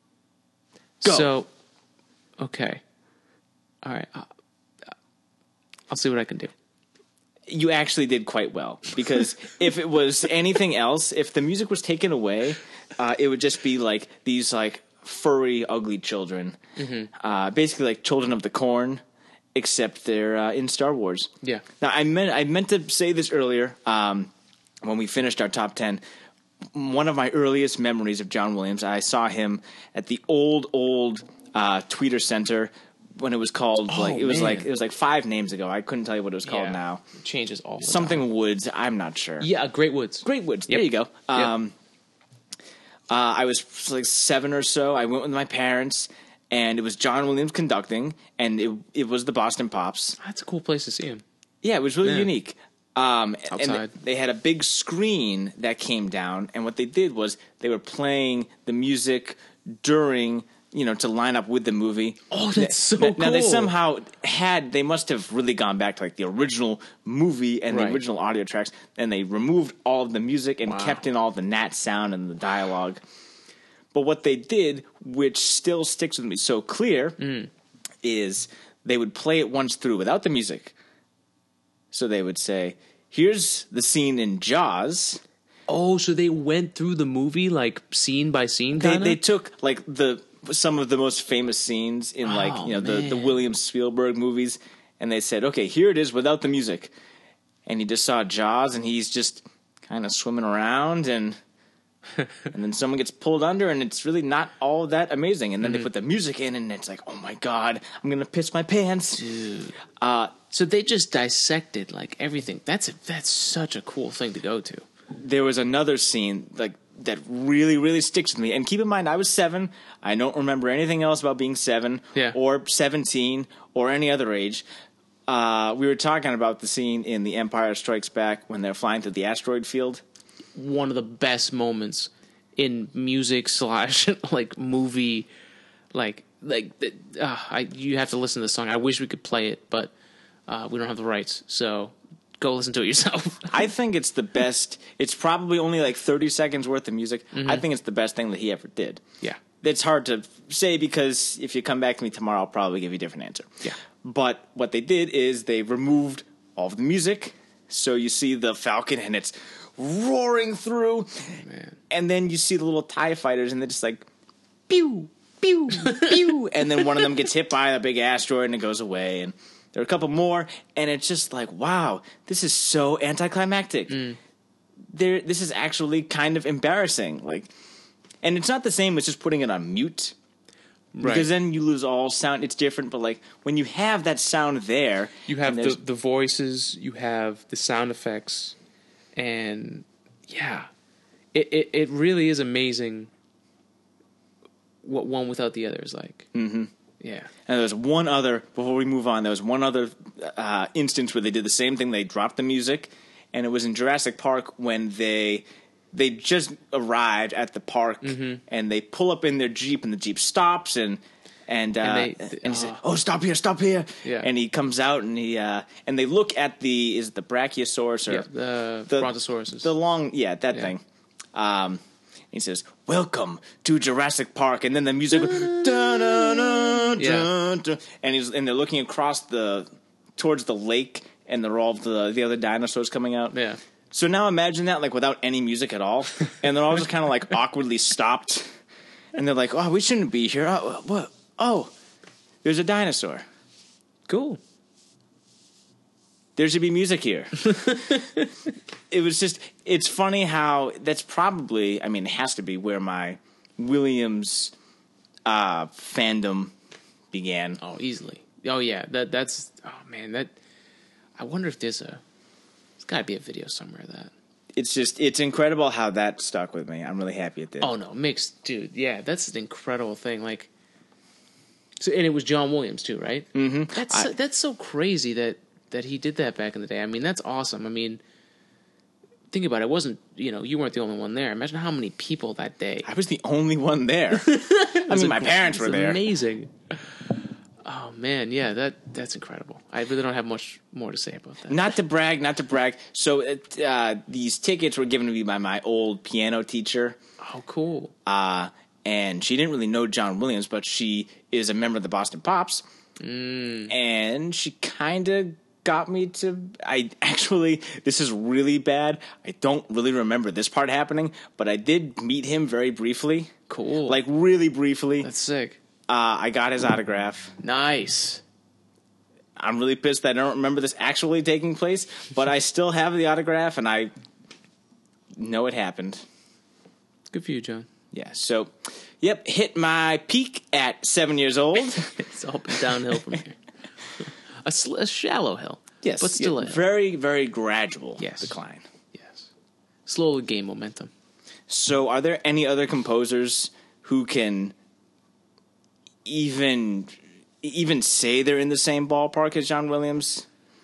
Go. So, okay. All right. I'll see what I can do. You actually did quite well, because if it was anything else, if the music was taken away, it would just be like these like furry, ugly children. Mm-hmm. Basically like Children of the Corn, except they're in Star Wars. Yeah. Now, I meant to say this earlier when we finished our top 10. One of my earliest memories of John Williams, I saw him at the old Tweeter Center when it was called it was like 5 names ago. I couldn't tell you what it was called now. It changes all the Something time. Woods, I'm not sure. Yeah, Great Woods. Great Woods. Yep. There you go. Yep. I was like 7 or so. I went with my parents, and it was John Williams conducting, and it was the Boston Pops. That's a cool place to see him. Yeah, it was really unique. Outside. And they had a big screen that came down, and what they did was they were playing the music during, to line up with the movie. Oh, that's so cool. Now, they must have really gone back to like the original movie and the original audio tracks, and they removed all of the music and kept in all the Nat sound and the dialogue. But what they did, which still sticks with me so clear, is they would play it once through without the music. So they would say, here's the scene in Jaws. Oh, so they went through the movie like scene by scene kind of? They took like some of the most famous scenes in the William Spielberg movies, and they said, okay, here it is without the music. And you just saw Jaws, and he's just kind of swimming around, and then someone gets pulled under, and it's really not all that amazing. And then they put the music in, and it's like, oh my God, I'm going to piss my pants. Dude. So they just dissected like everything. That's such a cool thing to go to. There was another scene like that really, really sticks with me. And keep in mind, I was 7. I don't remember anything else about being 7 or 17 or any other age. We were talking about the scene in The Empire Strikes Back when they're flying through the asteroid field. One of the best moments in music / like movie, you have to listen to the song. I wish we could play it, but we don't have the rights. So go listen to it yourself. I think it's the best. It's probably only like 30 seconds worth of music. I think it's the best thing that he ever did. Yeah. It's hard to say because if you come back to me tomorrow, I'll probably give you a different answer. Yeah. But what they did is they removed all of the music. So you see the Falcon and it's roaring through. Oh, man. And then you see the little TIE fighters and they're just like, pew, pew, pew. And then one of them gets hit by a big asteroid and it goes away. And there are a couple more. And it's just like, wow, this is so anticlimactic. This is actually kind of embarrassing. And it's not the same as just putting it on mute. Right. Because then you lose all sound. It's different, but like when you have that sound there, you have the voices, you have the sound effects, and yeah, it really is amazing what one without the other is like. Mm-hmm. Yeah. And there's one other before we move on. There was one other instance where they did the same thing. They dropped the music, and it was in Jurassic Park when they just arrived at the park, and they pull up in their Jeep, and the Jeep stops, and he said, "Oh, stop here!" Yeah. And he comes out, and and they look at the Brachiosaurus or the Brontosaurus, the long thing. He says, "Welcome to Jurassic Park," and then the music, and they're looking across towards the lake. and they're all the other dinosaurs coming out. Yeah. So now imagine that like without any music at all, and they're all just kind of like awkwardly stopped, and they're like, "Oh, we shouldn't be here. Oh, what? Oh, there's a dinosaur. Cool. There should be music here." It's funny how that's probably, I mean, it has to be where my Williams fandom began. Oh, easily. Oh, yeah. That's, oh, man, I wonder if there's got to be a video somewhere of that. It's incredible how that stuck with me. I'm really happy it did. Oh, no, mixed, dude. Yeah, that's an incredible thing. Like, so, and it was John Williams, too, right? Mm-hmm. That's so crazy that he did that back in the day. I mean, that's awesome. I mean, think about it. It wasn't, you weren't the only one there. Imagine how many people that day. I was the only one there. I mean, my parents were there. Amazing. Oh, man, yeah, that's incredible. I really don't have much more to say about that. Not to brag. So these tickets were given to me by my old piano teacher. Oh, cool. And she didn't really know John Williams, but she is a member of the Boston Pops. And she kind of got me to... this is really bad. I don't really remember this part happening, but I did meet him very briefly. Cool. Like, really briefly. That's sick. I got his autograph. Nice. I'm really pissed that I don't remember this actually taking place, but I still have the autograph, and I know it happened. Good for you, John. Yeah, so, yep, hit my peak at 7 years old. It's all been downhill from here. A shallow hill. Yes. But still a hill. Very, very gradual decline. Yes. Slowly gain momentum. So are there any other composers who can even say they're in the same ballpark as John Williams?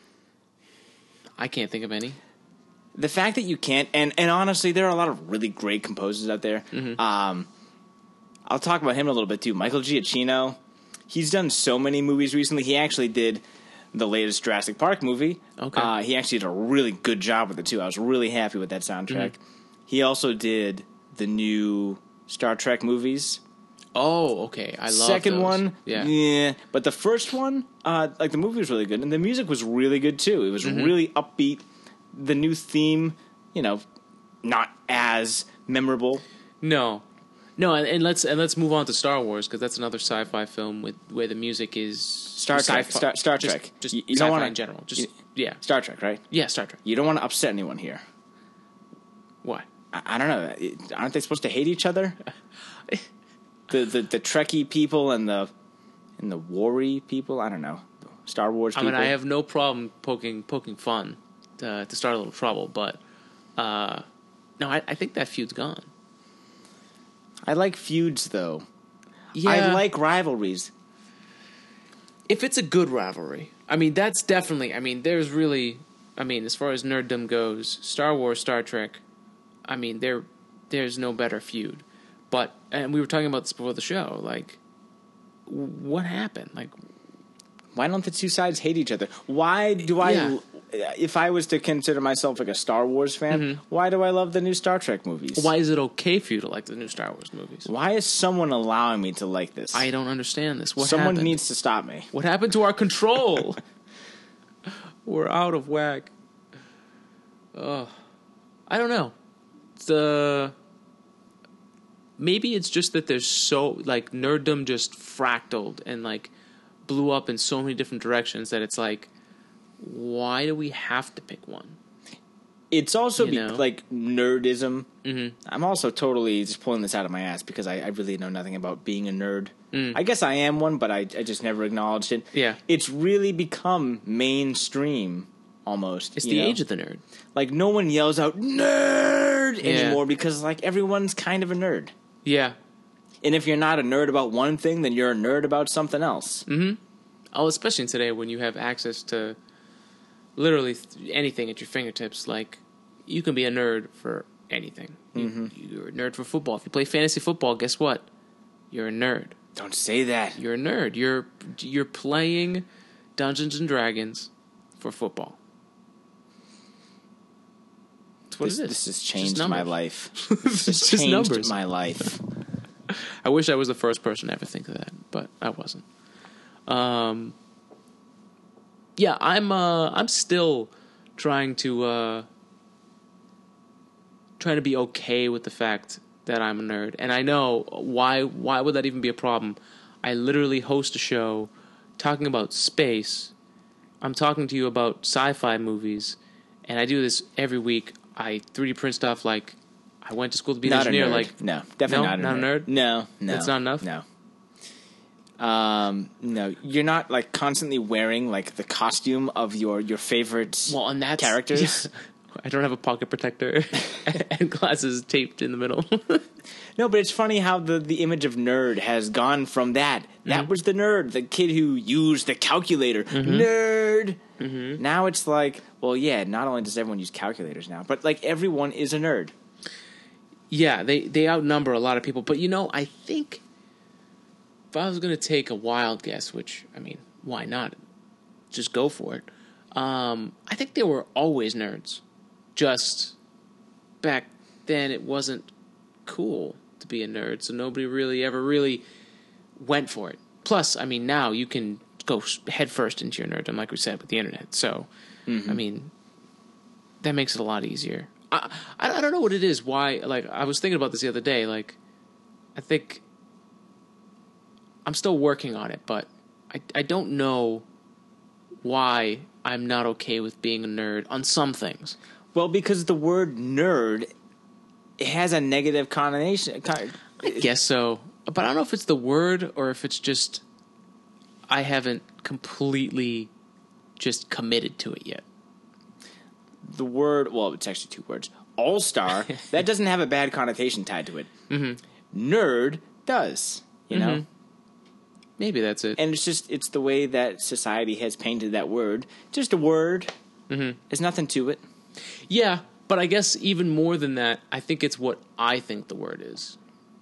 I can't think of any. The fact that you can't, and honestly, there are a lot of really great composers out there. Mm-hmm. I'll talk about him a little bit too. Michael Giacchino, he's done so many movies recently. He actually did the latest Jurassic Park movie. Okay. He actually did a really good job with it too. I was really happy with that soundtrack. Mm-hmm. He also did the new Star Trek movies. Oh, okay. I love Second those. one, yeah. But the first one, like the movie was really good, and the music was really good too. It was really upbeat. The new theme, not as memorable. No, and let's move on to Star Wars, because that's another sci-fi film where the music is Star Trek. Star Trek. Just you sci-fi don't wanna, in general. Star Trek, right? Yeah, Star Trek. You don't want to upset anyone here. Why? I don't know. Aren't they supposed to hate each other? the Trekkie people and the Warry people. I don't know. Star Wars people. I mean, I have no problem poking fun to start a little trouble, but no, I think that feud's gone. I like feuds, though. Yeah. I like rivalries. If it's a good rivalry, I mean, that's definitely. I mean, there's really. I mean, as far as nerddom goes, Star Wars, Star Trek. I mean, there's no better feud. But, and we were talking about this before the show, like, what happened? Like, why don't the two sides hate each other? Why do I, if I was to consider myself like a Star Wars fan, why do I love the new Star Trek movies? Why is it okay for you to like the new Star Wars movies? Why is someone allowing me to like this? I don't understand this. Someone happened? needs to stop me. What happened to our control? We're out of whack. I don't know. Maybe it's just that there's so, like, nerddom just fractaled and, like, blew up in so many different directions that it's like, why do we have to pick one? It's also like nerdism. Mm-hmm. I'm also totally just pulling this out of my ass because I really know nothing about being a nerd. I guess I am one, but I just never acknowledged it. Yeah. It's really become mainstream almost. It's the age of the nerd. Like, no one yells out nerd anymore because, like, everyone's kind of a nerd. Yeah. And if you're not a nerd about one thing, then you're a nerd about something else. Mm-hmm. Oh, especially today when you have access to literally anything at your fingertips. Like, you can be a nerd for anything. You're a nerd for football. If you play fantasy football, guess what? You're a nerd. Don't say that. You're a nerd. You're playing Dungeons and Dragons for football. What is it? This has changed my life. This has changed numbers. My life. I wish I was the first person to ever think of that, but I wasn't. yeah, I'm still trying to be okay with the fact that I'm a nerd. And I know why would that even be a problem? I literally host a show talking about space. I'm talking to you about sci-fi movies, and I do this every week. I 3D print stuff like I went to school to be an engineer. Like, no, definitely not a nerd. No, that's not enough. No. No, you're not like constantly wearing like the costume of your favorite characters. Yeah. I don't have a pocket protector and glasses taped in the middle. No, but it's funny how the image of nerd has gone from that. Mm-hmm. That was the nerd, the kid who used the calculator. Mm-hmm. Nerd. Mm-hmm. Now it's like, well, yeah, not only does everyone use calculators now, but like everyone is a nerd. Yeah, they outnumber a lot of people. But, I think if I was going to take a wild guess, which, I mean, why not? Just go for it. I think they were always nerds. Just back then it wasn't cool to be a nerd, so nobody really ever really went for it. Plus, I mean, now you can go headfirst into your nerddom, like we said, with the internet. So, I mean, that makes it a lot easier. I don't know what it is. Why? Like, I was thinking about this the other day. Like, I think I'm still working on it, but I don't know why I'm not okay with being a nerd on some things. Well, because the word nerd, it has a negative connotation. I guess so. But I don't know if it's the word or if it's just I haven't completely just committed to it yet. The word, well, it's actually two words. All-star, that doesn't have a bad connotation tied to it. Mm-hmm. Nerd does, you know? Maybe that's it. And it's the way that society has painted that word. Just a word. Mm-hmm. There's nothing to it. Yeah, but I guess even more than that, I think it's what I think the word is.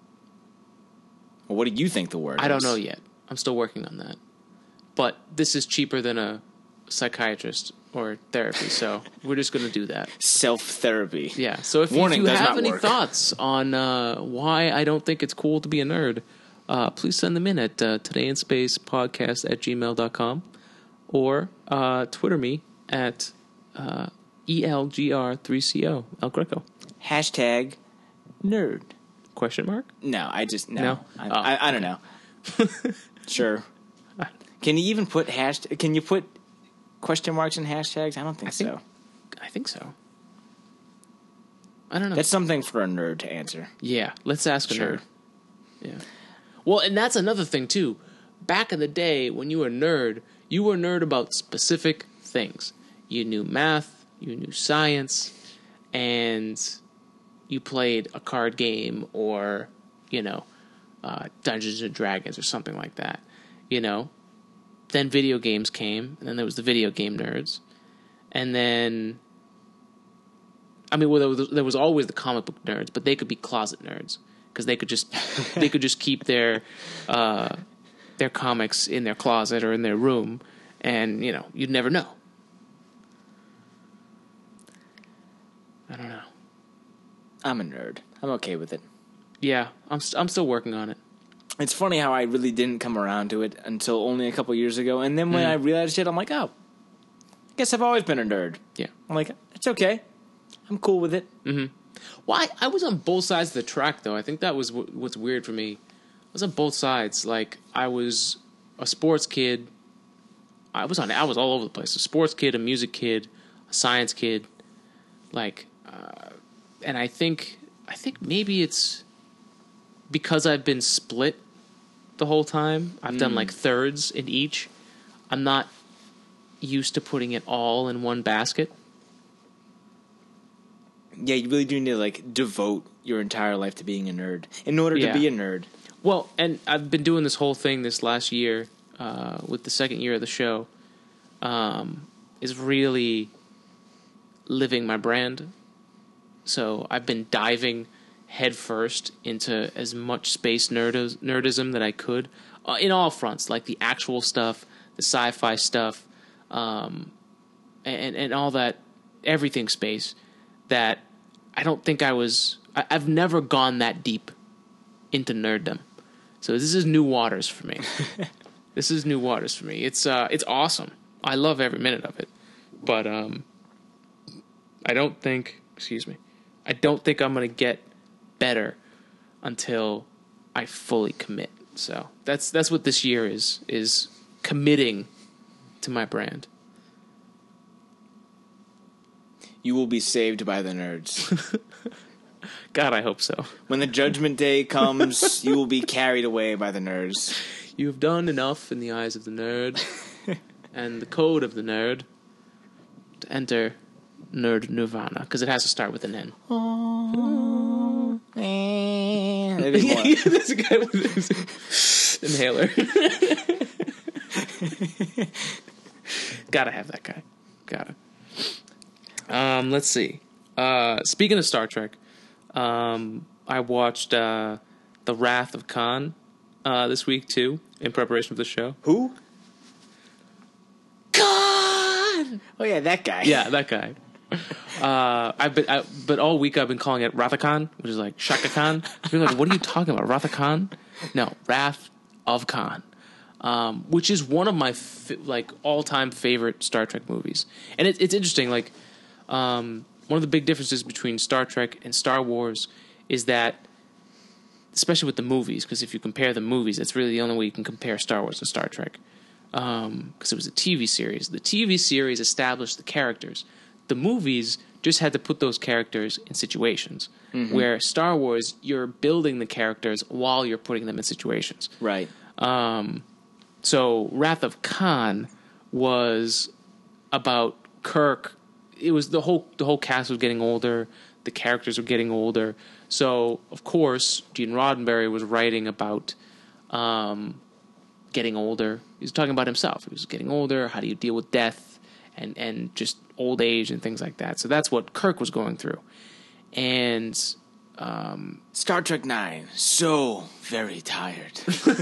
Well, what do you think the word is? I don't know yet. I'm still working on that. But this is cheaper than a psychiatrist or therapy, so we're just going to do that. Self-therapy. Yeah, so if you have any thoughts on why I don't think it's cool to be a nerd, please send them in at todayinspacepodcast@gmail.com or Twitter me at ELGR3CO, El Greco. Hashtag nerd. Question mark? No, I don't know. Sure. Can you even put can you put question marks in hashtags? I don't think so. I think so. I don't know. That's something for a nerd to answer. Yeah, let's ask a nerd. Yeah. Well, and that's another thing, too. Back in the day, when you were a nerd about specific things. You knew math, you knew science, and you played a card game or, Dungeons and Dragons or something like that, Then video games came, and then there was the video game nerds. And then, there was always the comic book nerds, but they could be closet nerds because they could just keep their comics in their closet or in their room, and you'd never know. I don't know. I'm a nerd. I'm okay with it. Yeah, I'm still working on it. It's funny how I really didn't come around to it until only a couple years ago, and then when I realized it, I'm like, oh, I guess I've always been a nerd. Yeah. I'm like, it's okay. I'm cool with it. Mm-hmm. Well, I was on both sides of the track, though. I think that was what's weird for me. I was on both sides. Like, I was a sports kid. I was all over the place. A sports kid, a music kid, a science kid. Like, and I think maybe it's because I've been split the whole time. I've done like thirds in each. I'm not used to putting it all in one basket. Yeah, you really do need to like devote your entire life to being a nerd in order to be a nerd. Well, and I've been doing this whole thing this last year with the second year of the show is really living my brand. So I've been diving headfirst into as much space nerdism that I could in all fronts, like the actual stuff, the sci-fi stuff, and all that, everything space. That I don't think I've never gone that deep into nerddom. So this is new waters for me. It's awesome. I love every minute of it. But I don't think I'm going to get better until I fully commit. So that's what this year is committing to my brand. You will be saved by the nerds. God, I hope so. When the judgment day comes, you will be carried away by the nerds. You have done enough in the eyes of the nerd and the code of the nerd to enter nerd nirvana, because it has to start with an N. Oh, man. There's a guy with his inhaler. Gotta have that guy. Gotta. Let's see. Speaking of Star Trek, I watched The Wrath of Khan this week too, in preparation for the show. Who? Khan! Oh yeah, that guy. Yeah, that guy. But all week I've been calling it Rathakan, which is like Shaka Khan. You're like, what are you talking about, Rathakan? No, Wrath of Khan, which is one of my all-time favorite Star Trek movies. And it's interesting. Like, one of the big differences between Star Trek and Star Wars is that, especially with the movies, because if you compare the movies, that's really the only way you can compare Star Wars and Star Trek. Because it was a TV series. The TV series established the characters. The movies just had to put those characters in situations. Mm-hmm. Where Star Wars, you're building the characters while you're putting them in situations. Right. So Wrath of Khan was about Kirk. It was the whole cast was getting older. The characters were getting older. So, of course, Gene Roddenberry was writing about getting older. He was talking about himself. He was getting older. How do you deal with death and just old age and things like that? So that's what Kirk was going through. And Star Trek IX, so very tired.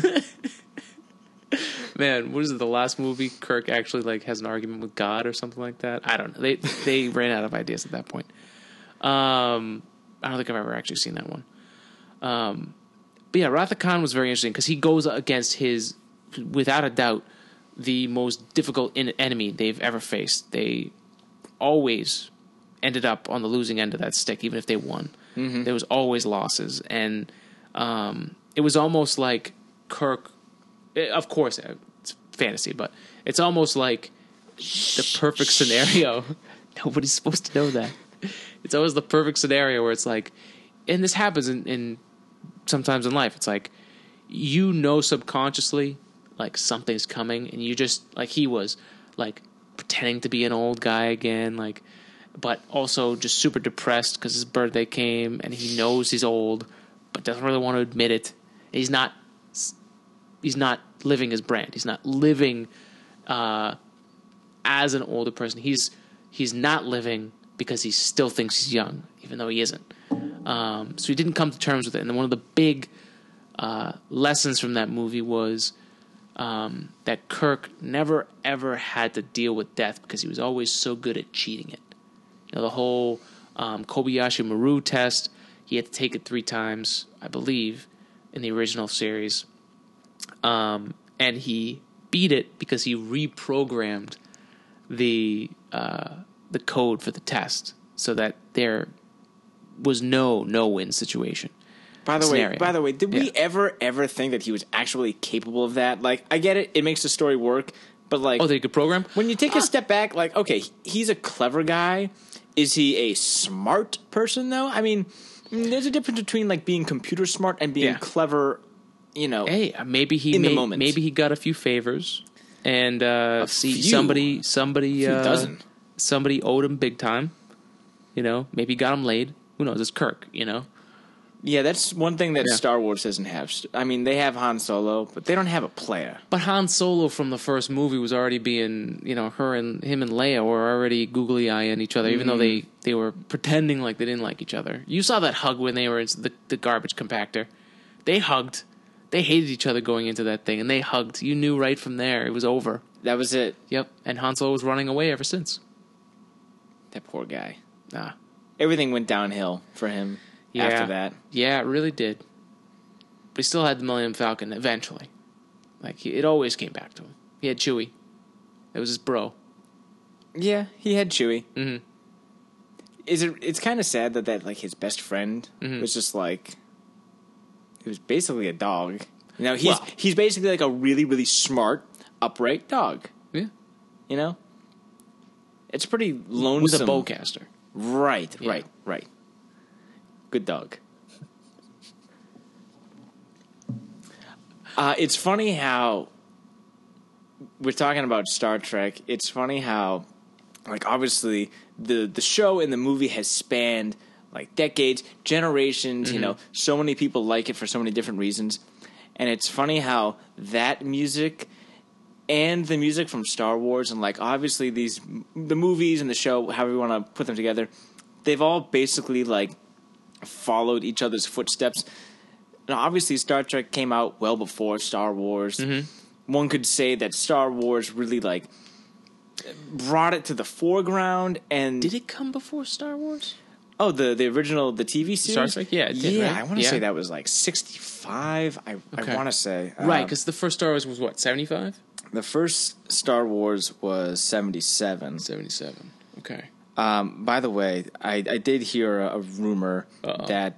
Man, what is it? The last movie, Kirk actually has an argument with God or something like that. I don't know. They ran out of ideas at that point. I don't think I've ever actually seen that one. But yeah, Wrath of Khan was very interesting because he goes against his, without a doubt, the most difficult enemy they've ever faced. They always ended up on the losing end of that stick, even if they won. Mm-hmm. There was always losses, and it was almost like Kirk. Of course, it's fantasy, but it's almost like the perfect scenario. Nobody's supposed to know that. It's always the perfect scenario where it's like, and this happens in sometimes in life. It's like, subconsciously, like something's coming, and you just, like he was, like pretending to be an old guy again, like, but also just super depressed because his birthday came, and he knows he's old, but doesn't really want to admit it. He's not living his brand. He's not living as an older person. He's not living because he still thinks he's young, even though he isn't. So he didn't come to terms with it. And then one of the big lessons from that movie was that Kirk never, ever had to deal with death because he was always so good at cheating it. The whole Kobayashi Maru test, he had to take it 3 times, I believe, in the original series. And he beat it because he reprogrammed the code for the test so that there was no win situation. By the way, did we ever think that he was actually capable of that? Like, I get it makes the story work, but like, oh, they could program. When you take a step back, like, okay, he's a clever guy. Is he a smart person though? I mean, there's a difference between like being computer smart and being clever. Hey, maybe he in the moment. Maybe he got a few favors, and somebody owed him big time. Maybe he got him laid. Who knows? It's Kirk. Yeah, that's one thing that Star Wars doesn't have. I mean, they have Han Solo, but they don't have a player. But Han Solo from the first movie was already being, him and Leia were already googly-eyeing each other, even though they were pretending like they didn't like each other. You saw that hug when they were in the garbage compactor. They hugged. They hated each other going into that thing, and they hugged. You knew right from there it was over. That was it. Yep, and Han Solo was running away ever since. That poor guy. Nah. Everything went downhill for him after that. Yeah, it really did. But he still had the Millennium Falcon eventually. Like, it always came back to him. He had Chewie. It was his bro. Yeah, he had Chewie. Mm-hmm. It's kind of sad that like his best friend was just like, he was basically a dog. You know, he's basically like a really, really smart, upright dog. Yeah. You know? It's pretty lonesome. With a bowcaster. Right, Yeah. right. Good dog. It's funny how we're talking about Star Trek. It's funny how, like, obviously the show and the movie has spanned like decades, generations. You know, so many people like it for so many different reasons, and it's funny how that music and the music from Star Wars and like obviously the movies and the show, however you want to put them together, they've all basically like followed each other's footsteps. Now, obviously, Star Trek came out well before Star Wars. One could say that Star Wars really like brought it to the foreground. And Did it come before Star Wars? Oh, the original, the TV series? Star Trek? Yeah, it did, right? I want to say that was like 65. I want to say. Right, because the first Star Wars was what, 75? The first Star Wars was 77. 77. Okay. By the way, I did hear a rumor that...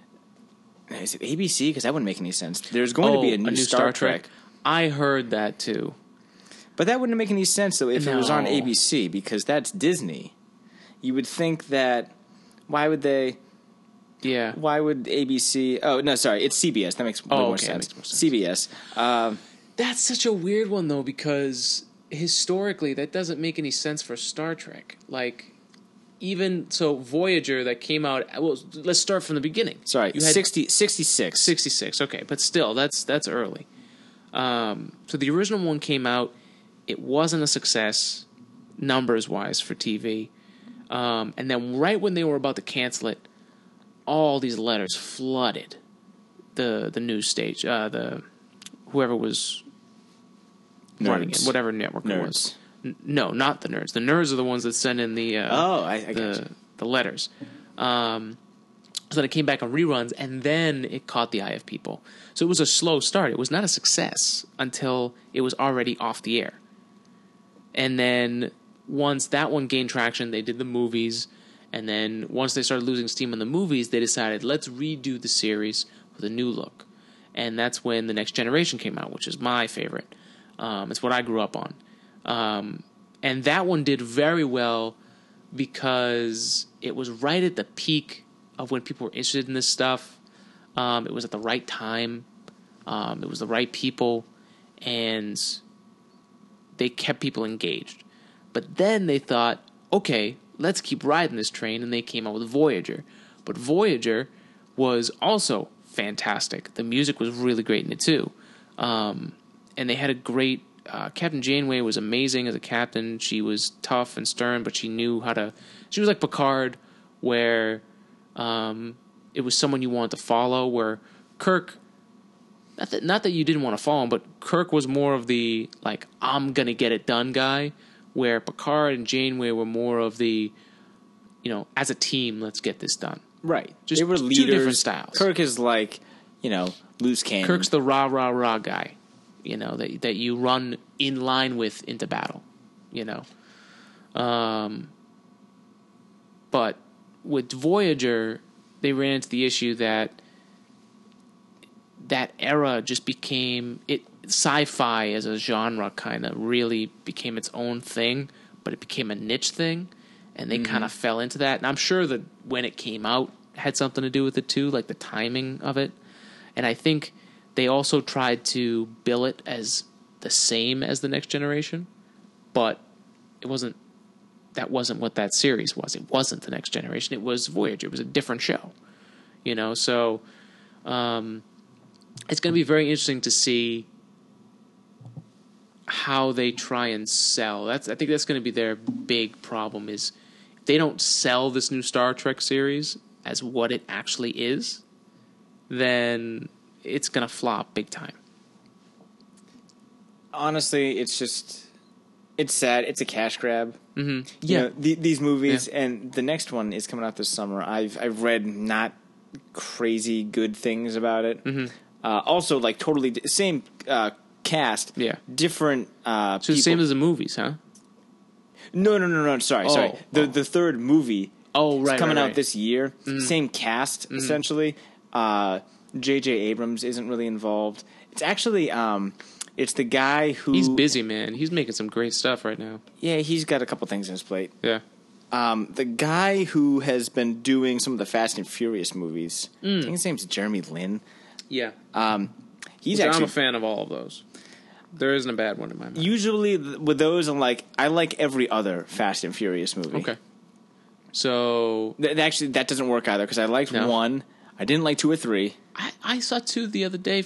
Is it ABC? Because that wouldn't make any sense. There's going to be a new Star Trek. I heard that too. But that wouldn't make any sense, though, if it was on ABC, because that's Disney. You would think that... Why would they... Yeah. Why would ABC... Oh, no, sorry. It's CBS. That makes more sense. That makes more sense. CBS. That's such a weird one, though, because historically, that doesn't make any sense for Star Trek. Like, even... So, Voyager that came out... Well, let's start from the beginning. Sorry, you had 66. 66, okay. But still, that's early. So, the original one came out. It wasn't a success, numbers-wise, for TV. And then right when they were about to cancel it, all these letters flooded the news stage, whoever was running it, whatever network it was. No, not the nerds. The nerds are the ones that send in the the letters. So then it came back on reruns, and then it caught the eye of people. So it was a slow start. It was not a success until it was already off the air. And then once that one gained traction, they did the movies. And then once they started losing steam on the movies, they decided, let's redo the series with a new look. And that's when The Next Generation came out, which is my favorite. It's what I grew up on. And that one did very well because it was right at the peak of when people were interested in this stuff. It was at the right time. It was the right people. And they kept people engaged. But then they thought, okay, let's keep riding this train, and they came out with Voyager. But Voyager was also fantastic. The music was really great in it, too. And they had a great... Captain Janeway was amazing as a captain. She was tough and stern, but she knew how to... She was like Picard, where it was someone you wanted to follow, where Kirk... Not that you didn't want to follow him, but Kirk was more of the, like, I'm going to get it done guy, where Picard and Janeway were more of the, you know, as a team, let's get this done. Right. Just they were leaders. 2 different styles. Kirk is like, you know, loose cannon. Kirk's the rah guy, you know, that you run in line with into battle, you know. But with Voyager, they ran into the issue that era just became... Sci-fi as a genre kind of really became its own thing, but it became a niche thing, and they kind of fell into that. And I'm sure that when it came out had something to do with it too, like the timing of it. And I think they also tried to bill it as the same as The Next Generation, but that wasn't what that series was. It wasn't The Next Generation. It was Voyager. It was a different show, you know? So it's going to be very interesting to see how they try and sell. I think that's going to be their big problem, is if they don't sell this new Star Trek series as what it actually is, then it's going to flop big time. Honestly, it's sad. It's a cash grab. Mm-hmm. Yeah. You know, these movies, and the next one is coming out this summer. I've read not crazy good things about it. Mm-hmm. Also, like totally same cast. Yeah. Different So people. the same as the movies, huh? No. Sorry. The third movie. Oh, right. It's coming right. out this year. Same cast, essentially. J.J. Abrams isn't really involved. It's actually it's the guy who He's busy, man. He's making some great stuff right now. Yeah, he's got a couple things on his plate. Yeah. The guy who has been doing some of the Fast and Furious movies. I think his name's Jeremy Lin. Yeah. He's I'm actually a fan of all of those. There isn't a bad one in my mind. usually with those. I like every other Fast and Furious movie. Okay. So Actually, that doesn't work either because I liked No? 1. I didn't like 2 or 3. I saw 2 the other day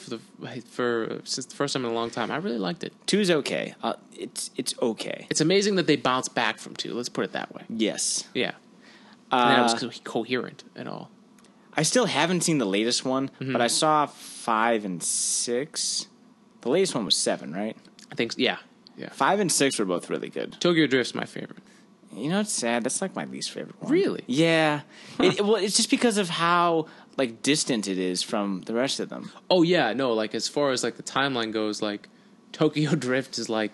for since the first time in a long time. I really liked it. 2's okay. It's okay. It's amazing that they bounced back from 2. Let's put it that way. Yes. Yeah. And that was coherent and all. I still haven't seen the latest one, Mm-hmm. but I saw 5 and 6. The latest one was 7, right? I think, yeah. 5 and 6 were both really good. Tokyo Drift's my favorite. You know, it's sad. That's like my least favorite one. Really? Yeah. Well, it's just because of how distant it is from the rest of them. Oh, yeah. No, as far as, the timeline goes, Tokyo Drift is, the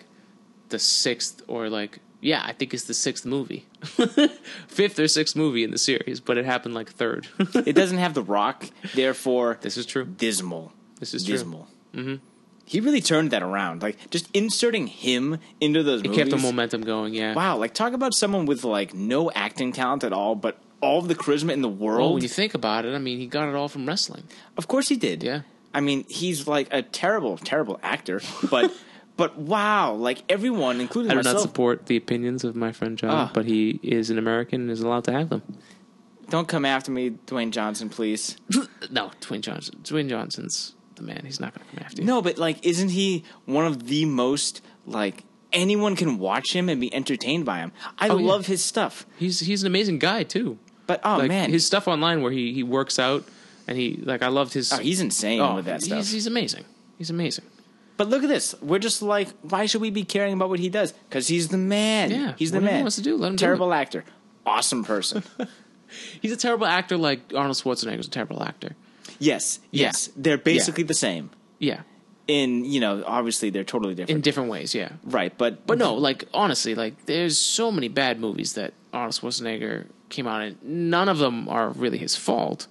6th or, I think it's the 6th movie. 5th or 6th movie in the series, but it happened, 3rd. It doesn't have The Rock, therefore... This is true. Dismal. This is true. Dismal. Mm-hmm. He really turned that around. Just inserting him into those movies. It kept the momentum going, yeah. Wow, talk about someone with, no acting talent at all, but all of the charisma in the world. Well, when you think about it, he got it all from wrestling. Of course he did. Yeah. He's, a terrible, terrible actor, but... But wow, everyone, including myself... I do not support the opinions of my friend John, but he is an American and is allowed to have them. Don't come after me, Dwayne Johnson, please. No, Dwayne Johnson. Dwayne Johnson's the man. He's not going to come after you. No, but, isn't he one of the most, anyone can watch him and be entertained by him? I love his stuff. He's an amazing guy, too. But, man. His stuff online where he works out, and I loved his... Oh, he's insane with that stuff. He's amazing. He's amazing. But look at this. We're just why should we be caring about what he does? Because he's the man. Yeah, he's the whatever man. he wants to do, let him do Terrible actor. Awesome person. He's a terrible actor like Arnold Schwarzenegger's a terrible actor. Yes. They're basically the same. Yeah. Obviously they're totally different. In different ways, yeah. Right, but no, honestly, there's so many bad movies that Arnold Schwarzenegger came out in. None of them are really his fault.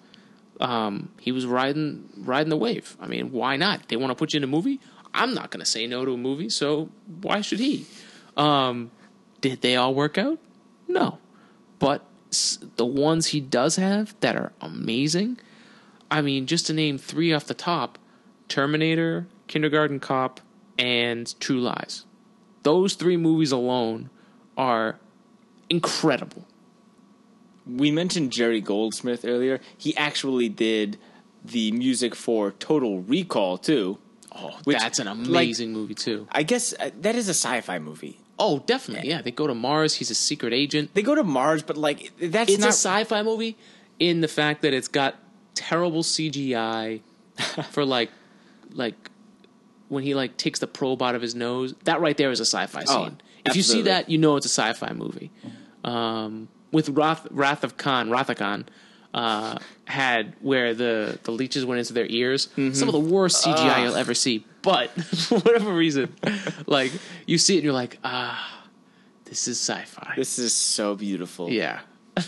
He was riding the wave. Why not? They want to put you in a movie? I'm not going to say no to a movie, so why should he? Did they all work out? No. But the ones he does have that are amazing, just to name 3 off the top, Terminator, Kindergarten Cop, and True Lies. Those 3 movies alone are incredible. We mentioned Jerry Goldsmith earlier. He actually did the music for Total Recall, too. Oh, that's an amazing movie, too. I guess that is a sci-fi movie. Oh, definitely, yeah. They go to Mars. He's a secret agent. They go to Mars, but, that's it's not... a sci-fi movie in the fact that it's got terrible CGI for, when he, takes the probe out of his nose. That right there is a sci-fi scene. If you see that, you know it's a sci-fi movie. With Wrath of Khan, had where the leeches went into their ears. Mm-hmm. Some of the worst CGI you'll ever see. But for whatever reason, you see it and you're like, this is sci-fi. This is so beautiful. Yeah.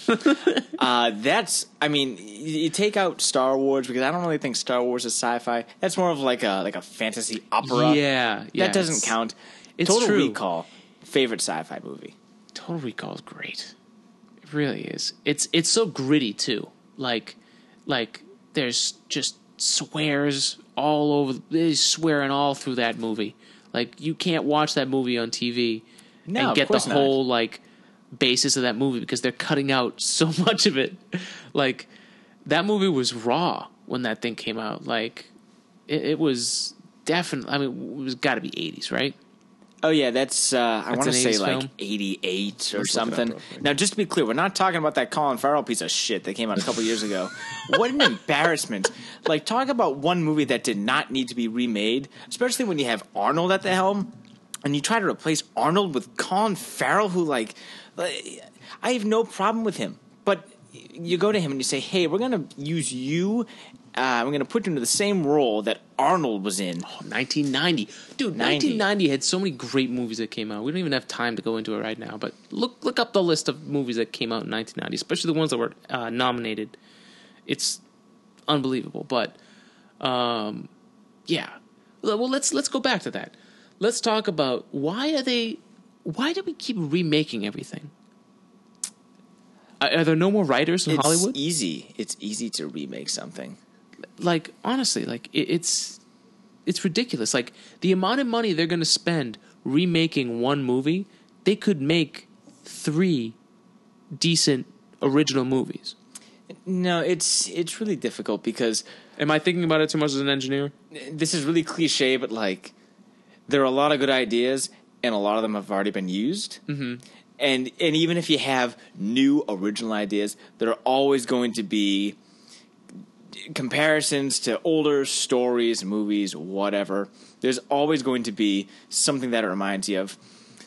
You take out Star Wars because I don't really think Star Wars is sci-fi. That's more of a fantasy opera. Yeah. That doesn't count. It's Total true. Recall, favorite sci-fi movie. Total Recall is great. It really is. It's so gritty too. There's just swears all over. There's swearing all through that movie. You can't watch that movie on TV and get the whole basis of that movie because they're cutting out so much of it. That movie was raw when that thing came out. It was definitely. It was got to be 80s, right? Oh yeah, that's I want to say 80s film? 88 or something. Now, just to be clear, we're not talking about that Colin Farrell piece of shit that came out a couple years ago. What an embarrassment! Talk about one movie that did not need to be remade, especially when you have Arnold at the helm, and you try to replace Arnold with Colin Farrell, who I have no problem with him, but you go to him and you say, hey, we're going to use you. We're going to put you into the same role that Arnold was in. 1990. Dude, 1990 had so many great movies that came out. We don't even have time to go into it right now, but look up the list of movies that came out in 1990, especially the ones that were nominated. It's unbelievable. But, yeah. Well, let's go back to that. Let's talk about why do we keep remaking everything? Are there no more writers in Hollywood? It's easy to remake something. Like, honestly, like it's ridiculous. Like, the amount of money they're going to spend remaking one movie, they could make 3 decent original movies. No, it's really difficult because... Am I thinking about it too much as an engineer? This is really cliche, but like, there are a lot of good ideas, and a lot of them have already been used. Mm-hmm. And even if you have new original ideas, there are always going to be comparisons to older stories, movies, whatever. There's always going to be something that it reminds you of.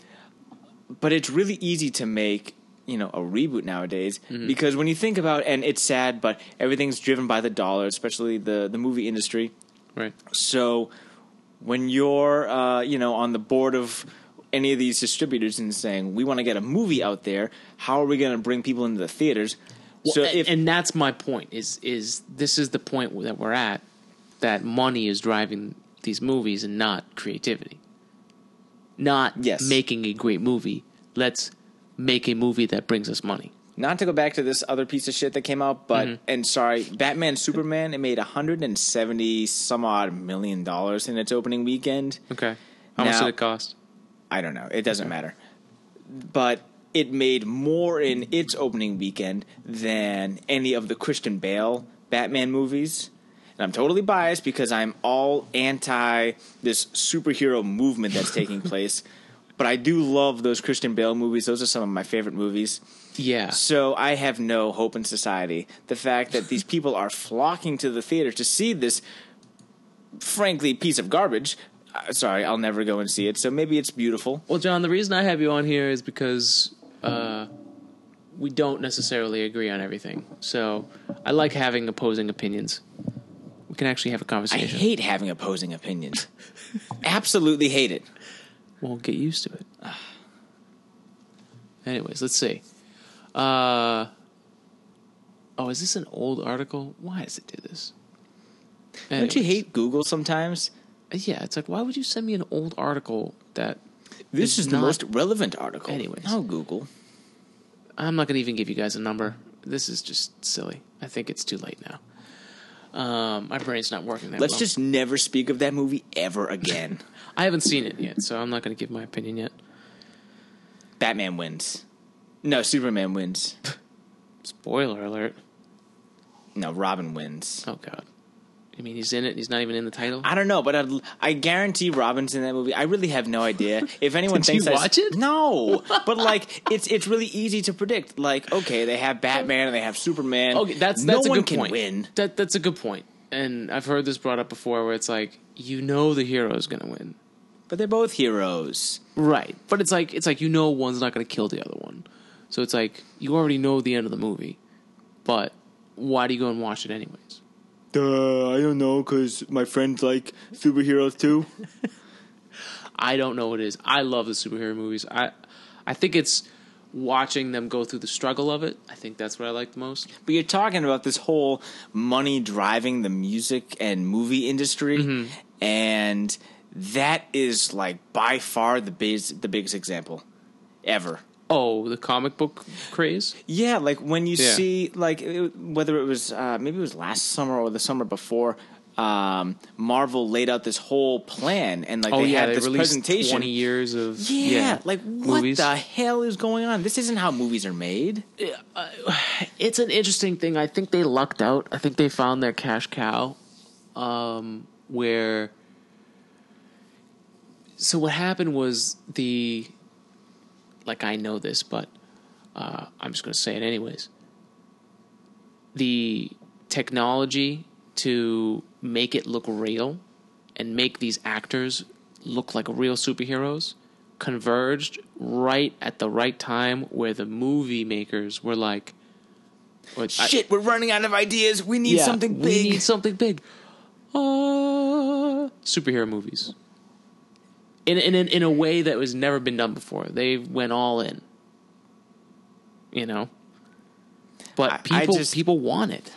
But it's really easy to make, a reboot nowadays, because when you think about, and it's sad, but everything's driven by the dollar, especially the movie industry. Right. So when you're, on the board of any of these distributors and saying, we want to get a movie out there, how are we going to bring people into the theaters? Well, so and that's my point, is this is the point that we're at, that money is driving these movies and not creativity. Not making a great movie. Let's make a movie that brings us money. Not to go back to this other piece of shit that came out, but, and sorry, Batman Superman, it made $170 some odd million in its opening weekend. Okay. How much did it cost? I don't know. It doesn't matter. But it made more in its opening weekend than any of the Christian Bale Batman movies. And I'm totally biased because I'm all anti this superhero movement that's taking place. But I do love those Christian Bale movies. Those are some of my favorite movies. Yeah. So I have no hope in society. The fact that these people are flocking to the theater to see this, frankly, piece of garbage. Sorry, I'll never go and see it. So maybe it's beautiful. Well, John, the reason I have you on here is because we don't necessarily agree on everything. So I like having opposing opinions. We can actually have a conversation. I hate having opposing opinions. Absolutely hate it. Well, get used to it. Anyways, let's see. Is this an old article? Why does it do this? Anyways. Don't you hate Google sometimes? Yeah, it's like, why would you send me an old article that... This is the most relevant article. Anyways. No, Google. I'm not going to even give you guys a number. This is just silly. I think it's too late now. My brain's not working that well. Let's just never speak of that movie ever again. I haven't seen it yet, so I'm not going to give my opinion yet. Batman wins. No, Superman wins. Spoiler alert. No, Robin wins. Oh, God. You mean he's in it and he's not even in the title? I don't know, but I guarantee Robin's in that movie. I really have no idea. If anyone Did thinks you watch it? No. But, like, it's really easy to predict. Like, okay, they have Batman and they have Superman. Okay, that's no a one good can point. Win. That's a good point. And I've heard this brought up before where it's like, the hero's going to win. But they're both heroes. Right. But it's like one's not going to kill the other one. So it's like, you already know the end of the movie. But why do you go and watch it anyways? I don't know, because my friends like superheroes too. I don't know what it is. I love the superhero movies. I think it's watching them go through the struggle of it. I think that's what I like the most. But you're talking about this whole money driving the music and movie industry, and that is like by far the biggest example ever. Oh, the comic book craze? Yeah, like when you see, like, whether it was, maybe it was last summer or the summer before, Marvel laid out this whole plan, and like they had this presentation. 20 years of like movies. What the hell is going on? This isn't how movies are made. It's an interesting thing. I think they lucked out. I think they found their cash cow, where. So what happened was I know this, but I'm just going to say it anyways. The technology to make it look real and make these actors look like real superheroes converged right at the right time where the movie makers were like, Shit, we're running out of ideas. We need something big. We need something big. Superhero movies. In a way that was never been done before. They went all in. You know? But people want it.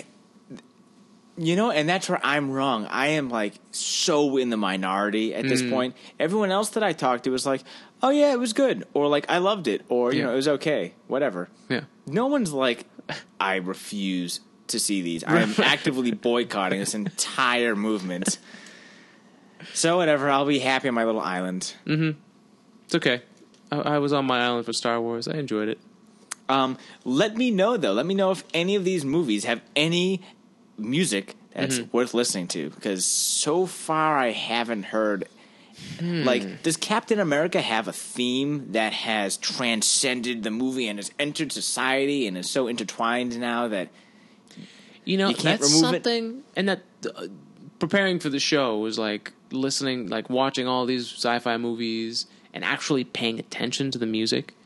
And that's where I'm wrong. I am like so in the minority at this point. Everyone else that I talked to was like, "Oh yeah, it was good," or like, "I loved it," or you know, "It was okay," whatever. Yeah. No one's like, "I refuse to see these." I am actively boycotting this entire movement. So whatever, I'll be happy on my little island. Mm-hmm. It's okay. I was on my island for Star Wars. I enjoyed it. Let me know though. Let me know if any of these movies have any music that's worth listening to, because so far I haven't heard. Like, does Captain America have a theme that has transcended the movie and has entered society and is so intertwined now that you can't that's remove something it? And that preparing for the show was like listening, like watching all these sci-fi movies and actually paying attention to the music,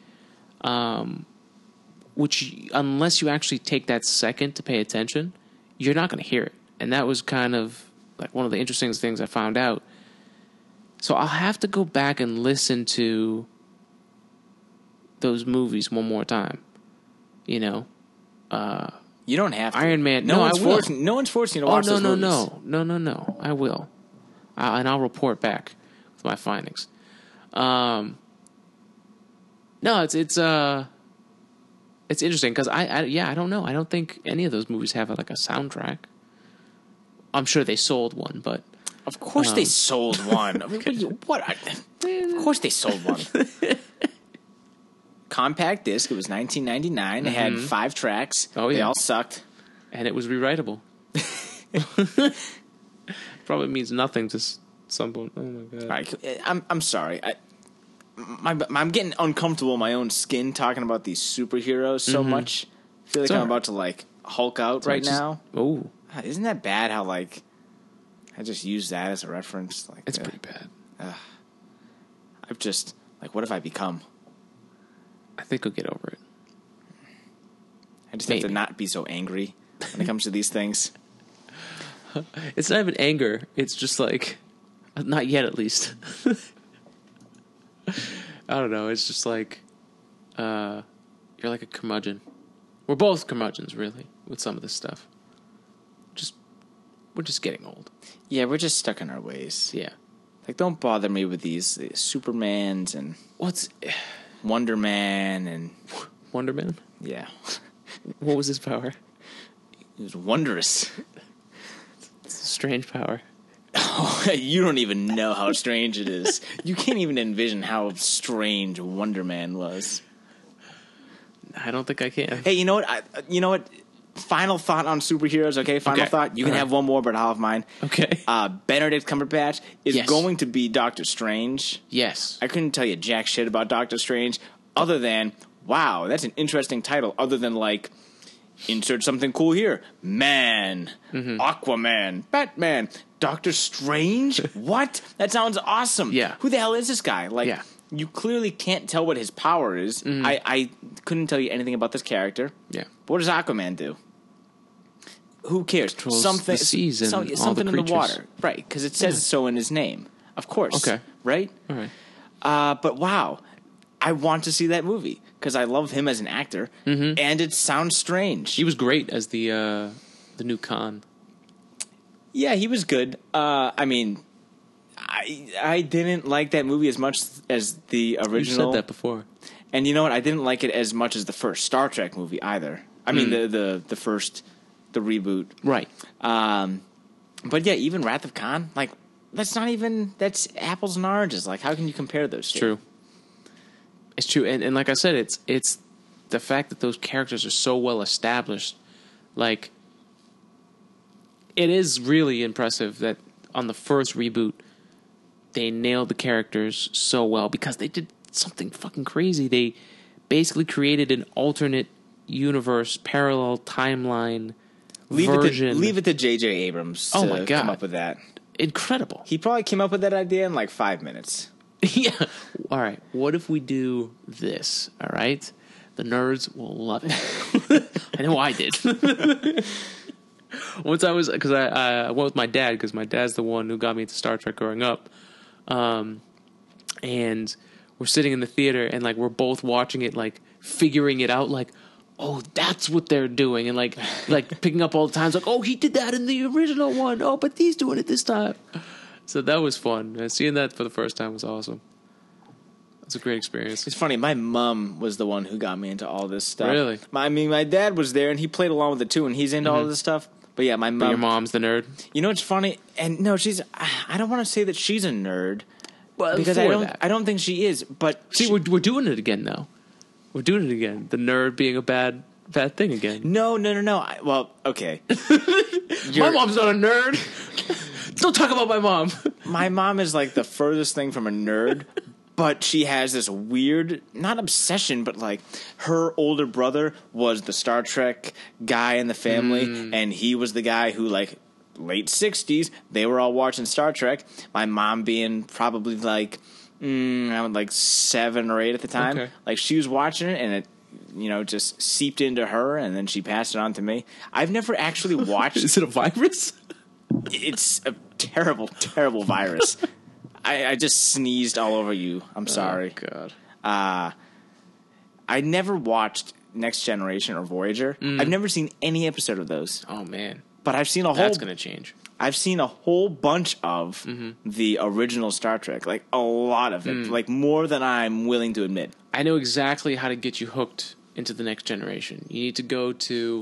which unless you actually take that second to pay attention, you're not going to hear it. And that was kind of like one of the interesting things I found out. So I'll have to go back and listen to those movies one more time. You know? You don't have to. Iron Man. No one's forcing you to watch those movies. No. I will. And I'll report back with my findings. No, it's interesting because I don't know. I don't think any of those movies have like a soundtrack. I'm sure they sold one, but of course they sold one. I mean, of course they sold one. Compact disc. It was 1999. It had 5 tracks. Oh yeah, they all sucked, and it was rewritable. Probably means nothing to someone. Oh my god! Right, I'm sorry. I'm getting uncomfortable in my own skin talking about these superheroes so much. I feel like I'm about to like Hulk out right now. Oh, isn't that bad? How like I just use that as a reference. Like it's pretty bad. I've just like, what have I become? I think I'll get over it. I just have to not be so angry when it comes to these things. It's not even anger. It's just like, not yet at least. I don't know. It's just like, you're like a curmudgeon. We're both curmudgeons, really, with some of this stuff. We're just getting old. Yeah, we're just stuck in our ways. Yeah. Like, don't bother me with these Supermans and Wonder Man and Wonder Man? Yeah. What was his power? It was wondrous. It's a strange power. Oh, you don't even know how strange it is. You can't even envision how strange Wonder Man was. I don't think I can. Hey, you know what? Final thought on superheroes, okay? Final thought. You can have one more, but I'll have mine. Okay. Benedict Cumberbatch is going to be Doctor Strange. Yes. I couldn't tell you jack shit about Doctor Strange other than, wow, that's an interesting title. Other than, like, insert something cool here. Man. Aquaman. Batman. Doctor Strange? What? That sounds awesome. Yeah. Who the hell is this guy? Like, you clearly can't tell what his power is. I couldn't tell you anything about this character. Yeah. But what does Aquaman do? Who cares? Something, the seas and something all the in the water, right? Because it says so in his name, of course. Okay, right. All right. But wow, I want to see that movie because I love him as an actor, and it sounds strange. He was great as the new Khan. Yeah, he was good. I mean, I didn't like that movie as much as the original. You said that before. And you know what? I didn't like it as much as the first Star Trek movie either. I mean, the first. The reboot. Right. But yeah, even Wrath of Khan, like, that's apples and oranges. Like, how can you compare those two? True. It's true. And like I said, it's the fact that those characters are so well established. Like, it is really impressive that on the first reboot, they nailed the characters so well because they did something fucking crazy. They basically created an alternate universe, parallel timeline version. Leave it to J.J. Abrams to come up with that. Incredible. He probably came up with that idea in like 5 minutes. Yeah. All right. What if we do this? All right. The nerds will love it. I know I did. Once I was, because I went with my dad, because my dad's the one who got me into Star Trek growing up. And we're sitting in the theater, and like we're both watching it, like figuring it out, like, oh, that's what they're doing, and like picking up all the times, like, oh, he did that in the original one. Oh, but he's doing it this time. So that was fun. And seeing that for the first time was awesome. It's a great experience. It's funny. My mom was the one who got me into all this stuff. Really? My dad was there, and he played along with it too, and he's into all this stuff. But yeah, my mom. But your mom's the nerd. You know what's funny? And no, I don't want to say that she's a nerd. Well, because I don't think she is. But see, we're doing it again though. We're doing it again. The nerd being a bad thing again. No. Well, okay. My mom's not a nerd. Don't talk about my mom. My mom is like the furthest thing from a nerd, but she has this weird, not obsession, but like her older brother was the Star Trek guy in the family, and he was the guy who, like, late 60s, they were all watching Star Trek. My mom being probably like, around like 7 or 8 at the time. Okay. Like, she was watching it, and it, just seeped into her, and then she passed it on to me. I've never actually watched. Is it a virus? It's a terrible, terrible virus. I just sneezed all over you. I'm sorry. Oh, God. I never watched Next Generation or Voyager. I've never seen any episode of those. Oh, man. But I've seen a whole... That's going to change. I've seen a whole bunch of the original Star Trek. Like, a lot of it. Like, more than I'm willing to admit. I know exactly how to get you hooked into the Next Generation. You need to go to...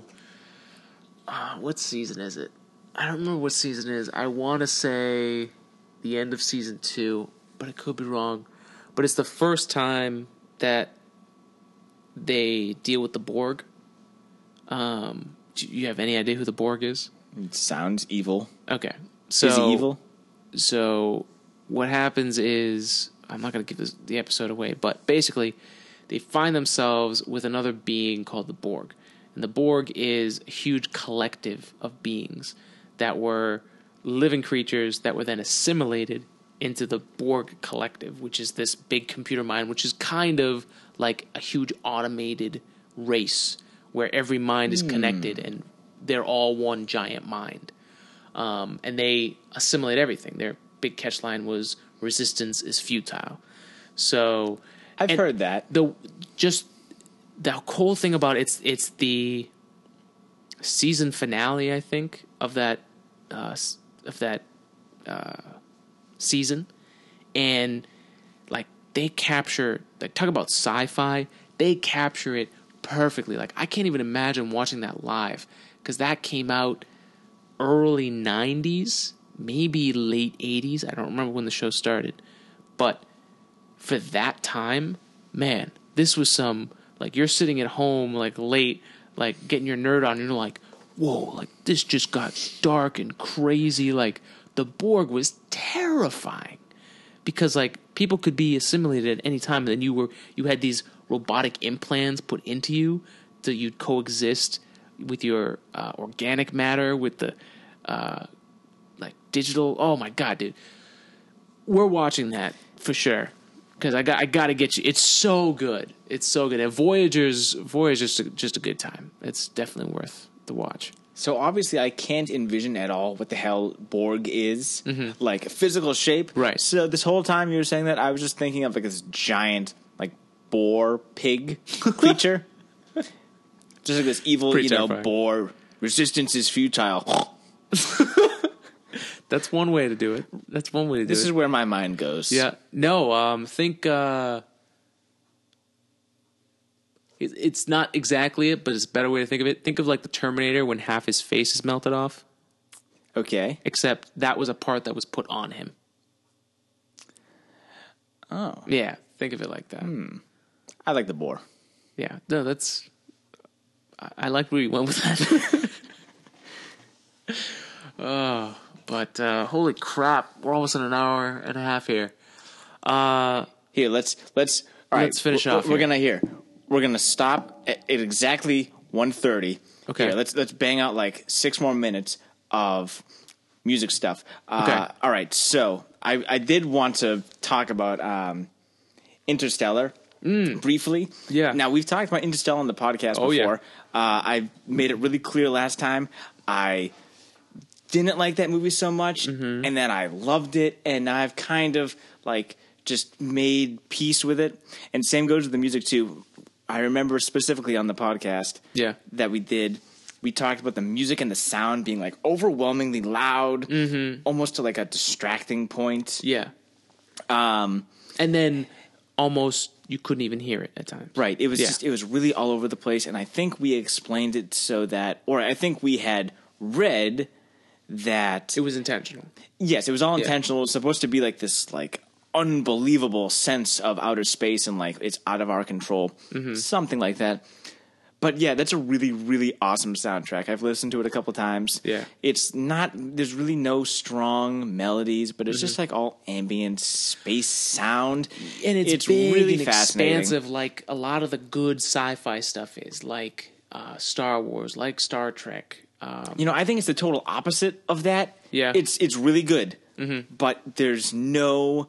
what season is it? I don't remember what season it is. I want to say the end of season 2, but I could be wrong. But it's the first time that they deal with the Borg. Do you have any idea who the Borg is? It sounds evil. Okay. So, is he evil? So what happens is, I'm not going to give the episode away, but basically they find themselves with another being called the Borg. And the Borg is a huge collective of beings that were living creatures that were then assimilated into the Borg collective, which is this big computer mind, which is kind of like a huge automated race where every mind is connected and they're all one giant mind. And they assimilate everything. Their big catch line was resistance is futile. So I've heard that. The cool thing about it's the season finale, I think, of that season, and like they capture, like, talk about sci-fi, they capture it perfectly. Like, I can't even imagine watching that live, because that came out early 90s, maybe late 80s. I don't remember when the show started, but for that time, man, this was some, like, you're sitting at home, like, late, like, getting your nerd on, and you're like, whoa, like, this just got dark and crazy. Like, the Borg was terrifying, because, like, people could be assimilated at any time, and then you had these robotic implants put into you so you'd coexist with your organic matter, with the like digital. Oh my God, dude, we're watching that for sure, because I got to get you. It's so good. It's so good. And Voyager's just a good time. It's definitely worth the watch. So obviously I can't envision at all what the hell Borg is, like physical shape. Right. So this whole time you were saying that, I was just thinking of like this giant, like, boar pig creature. Just like this evil, pretty terrifying. Boar. Resistance is futile. That's one way to do it. This is where my mind goes. Yeah. No, think it's not exactly it, but it's a better way to think of it. Think of like the Terminator when half his face is melted off. Okay. Except that was a part that was put on him. Oh. Yeah, think of it like that. I like the boar. Yeah. No, that's... I like where you went with that. But holy crap, we're almost in an hour and a half here. Here, let's all right, let's finish off. We're gonna stop at exactly 1:30. Okay. Here, let's bang out like 6 more minutes of music stuff. Okay. All right. So I did want to talk about Interstellar. briefly. Yeah. Now, we've talked about Interstellar on the podcast before. Yeah. I made it really clear last time. I didn't like that movie so much, Mm-hmm. and then I loved it, and I've kind of like just made peace with it. And same goes with the music too. I remember specifically on the podcast that we did, we talked about the music and the sound being like overwhelmingly loud, almost to like a distracting point. Yeah. And then almost you couldn't even hear it at times. Right. It was just, it was really all over the place. And I think we explained it so that, or I think we had read that It was intentional. yes, it was all intentional. It was supposed to be like this like unbelievable sense of outer space and like it's out of our control. Something like that. But yeah, that's a really, really awesome soundtrack. I've listened to it a couple times. Yeah. It's not, there's really no strong melodies, but it's just like all ambient space sound. And it's big really and fascinating. expansive, like a lot of the good sci-fi stuff is, like Star Wars, like Star Trek. I think it's the total opposite of that. Yeah. It's really good, but there's no,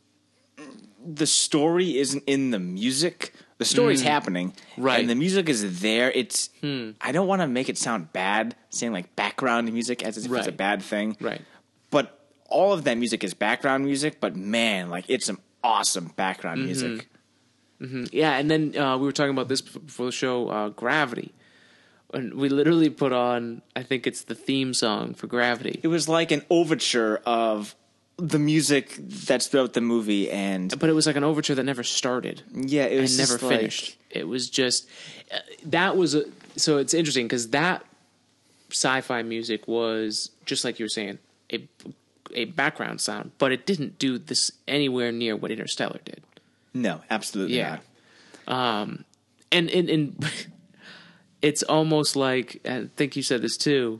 the story isn't in the music. The story's happening, Right. and the music is there. It's I don't want to make it sound bad, saying like background music as if it's a Right. bad thing. Right. But all of that music is background music. But man, like it's some awesome background music. Yeah, and then we were talking about this before the show, Gravity. And we literally put on, I think it's the theme song for Gravity. It was like an overture of the music that's throughout the movie, and But it was like an overture that never started. yeah, it was And never just like- finished. It was just that was so it's interesting because that sci-fi music was just like you were saying a background sound, but it didn't do this anywhere near what Interstellar did. No, absolutely Yeah. not. And it's almost like, I think you said this too.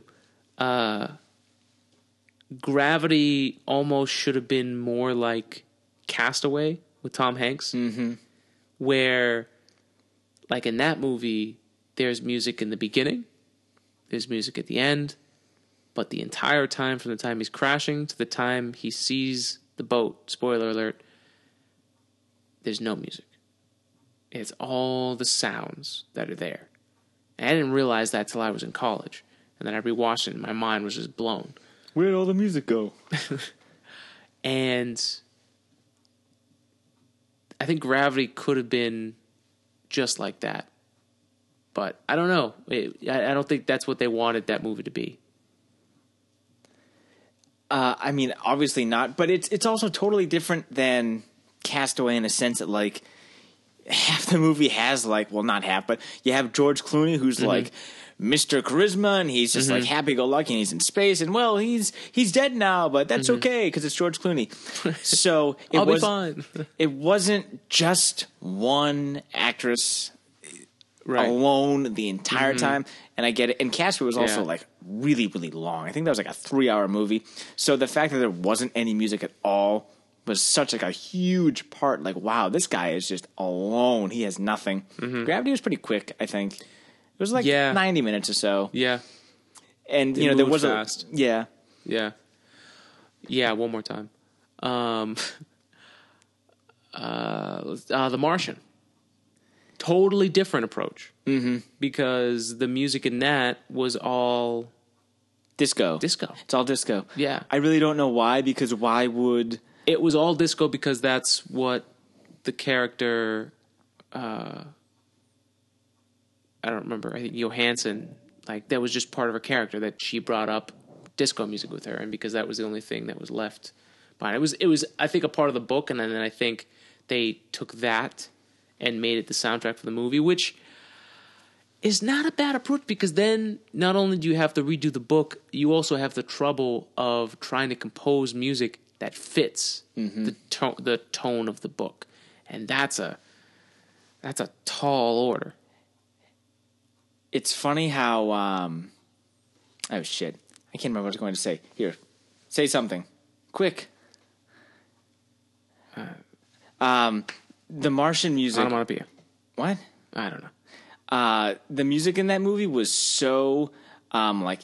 Gravity almost should have been more like Castaway with Tom Hanks, where, like in that movie, there's music in the beginning, there's music at the end, but the entire time from the time he's crashing to the time he sees the boat, spoiler alert, there's no music. It's all the sounds that are there. And I didn't realize that till I was in college. And then I rewatched it and my mind was just blown. Where'd all the music go? And I think Gravity could have been just like that. But I don't know. I don't think that's what they wanted that movie to be. I mean, obviously not, but it's also totally different than Castaway in a sense that like half the movie has like, well, not half, but you have George Clooney who's like Mr. Charisma, and he's just like happy-go-lucky, and he's in space, and well, he's dead now, but that's okay because it's George Clooney. So I'll be fine. It wasn't just one actress Right. alone the entire time, and I get it. And Castaway was also Yeah. like really, really long. I think that was like a 3-hour movie. So the fact that there wasn't any music at all was such like a huge part. Like, wow, this guy is just alone. He has nothing. Gravity was pretty quick, I think. It was like 90 minutes or so. Yeah. And It there moved was fast. Yeah. Yeah, one more time. The Martian. Totally different approach. Because the music in that was all Disco. disco. It's all disco. Yeah. I really don't know why, because why would... It was all disco because that's what the character, I don't remember, I think Johansson, like that was just part of her character that she brought up disco music with her, and because that was the only thing that was left behind. It was I think a part of the book, and then I think they took that and made it the soundtrack for the movie, which is not a bad approach because then not only do you have to redo the book, you also have the trouble of trying to compose music that fits the tone of the book, and that's a tall order. It's funny how... oh, shit. I can't remember what I was going to say. Here. Say something. Quick. The Martian music... Onomatopoeia. What? I don't know. The music in that movie was so, like,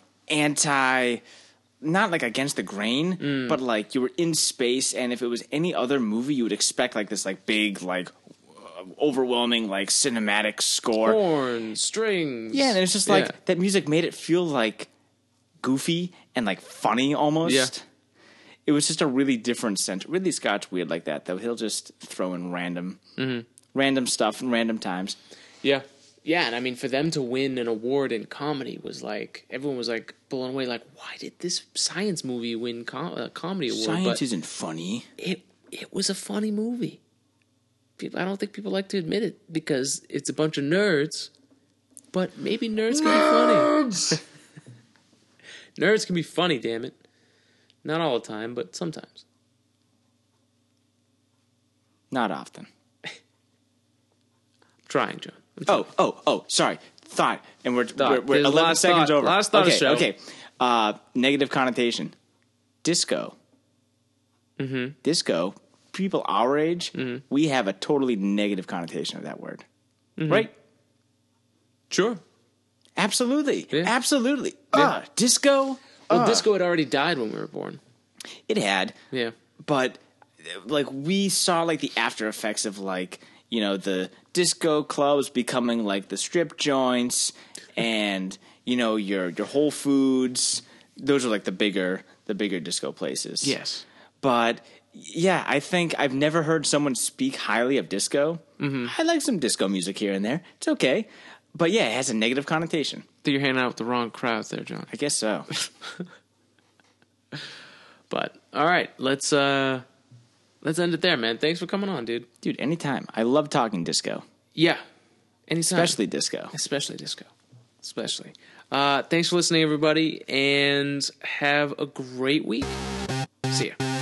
not like against the grain, but like you were in space, and if it was any other movie, you would expect like this like big like overwhelming like cinematic score. Horns, strings. Yeah, and it's just like that music made it feel like goofy and like funny almost. Yeah. It was just a really different sense. Ridley Scott's weird like that, though. He'll just throw in random stuff and random times. Yeah. Yeah, and I mean, for them to win an award in comedy was like, everyone was like blown away. Like, why did this science movie win a comedy award? Science isn't funny. It was a funny movie. I don't think people like to admit it because it's a bunch of nerds, but maybe nerds can be funny. Nerds can be funny, damn it. Not all the time, but sometimes. Not often. I'm trying, John. Oh, sorry. Thought. And we're 11 last seconds thought, over. last thought of show. Okay. Negative connotation. Disco. Mm-hmm. Disco. People our age, we have a totally negative connotation of that word. Mm-hmm. Right? Sure. Absolutely. Yeah. Absolutely. Yeah. Disco. Well, disco had already died when we were born. It had. Yeah. But like we saw like the after effects of like, you know, the disco clubs becoming like the strip joints and, you know, your Whole Foods. Those are like the bigger disco places. Yes. But yeah, I think I've never heard someone speak highly of disco. Mm-hmm. I like some disco music here and there. It's okay. But yeah, it has a negative connotation. I think you're hanging out with the wrong crowd there, John. I guess so. But all right, let's end it there, man. Thanks for coming on, dude. Dude, anytime. I love talking disco. Yeah. Anytime. Especially disco. Especially disco. Especially. Thanks for listening, everybody, and have a great week. See ya.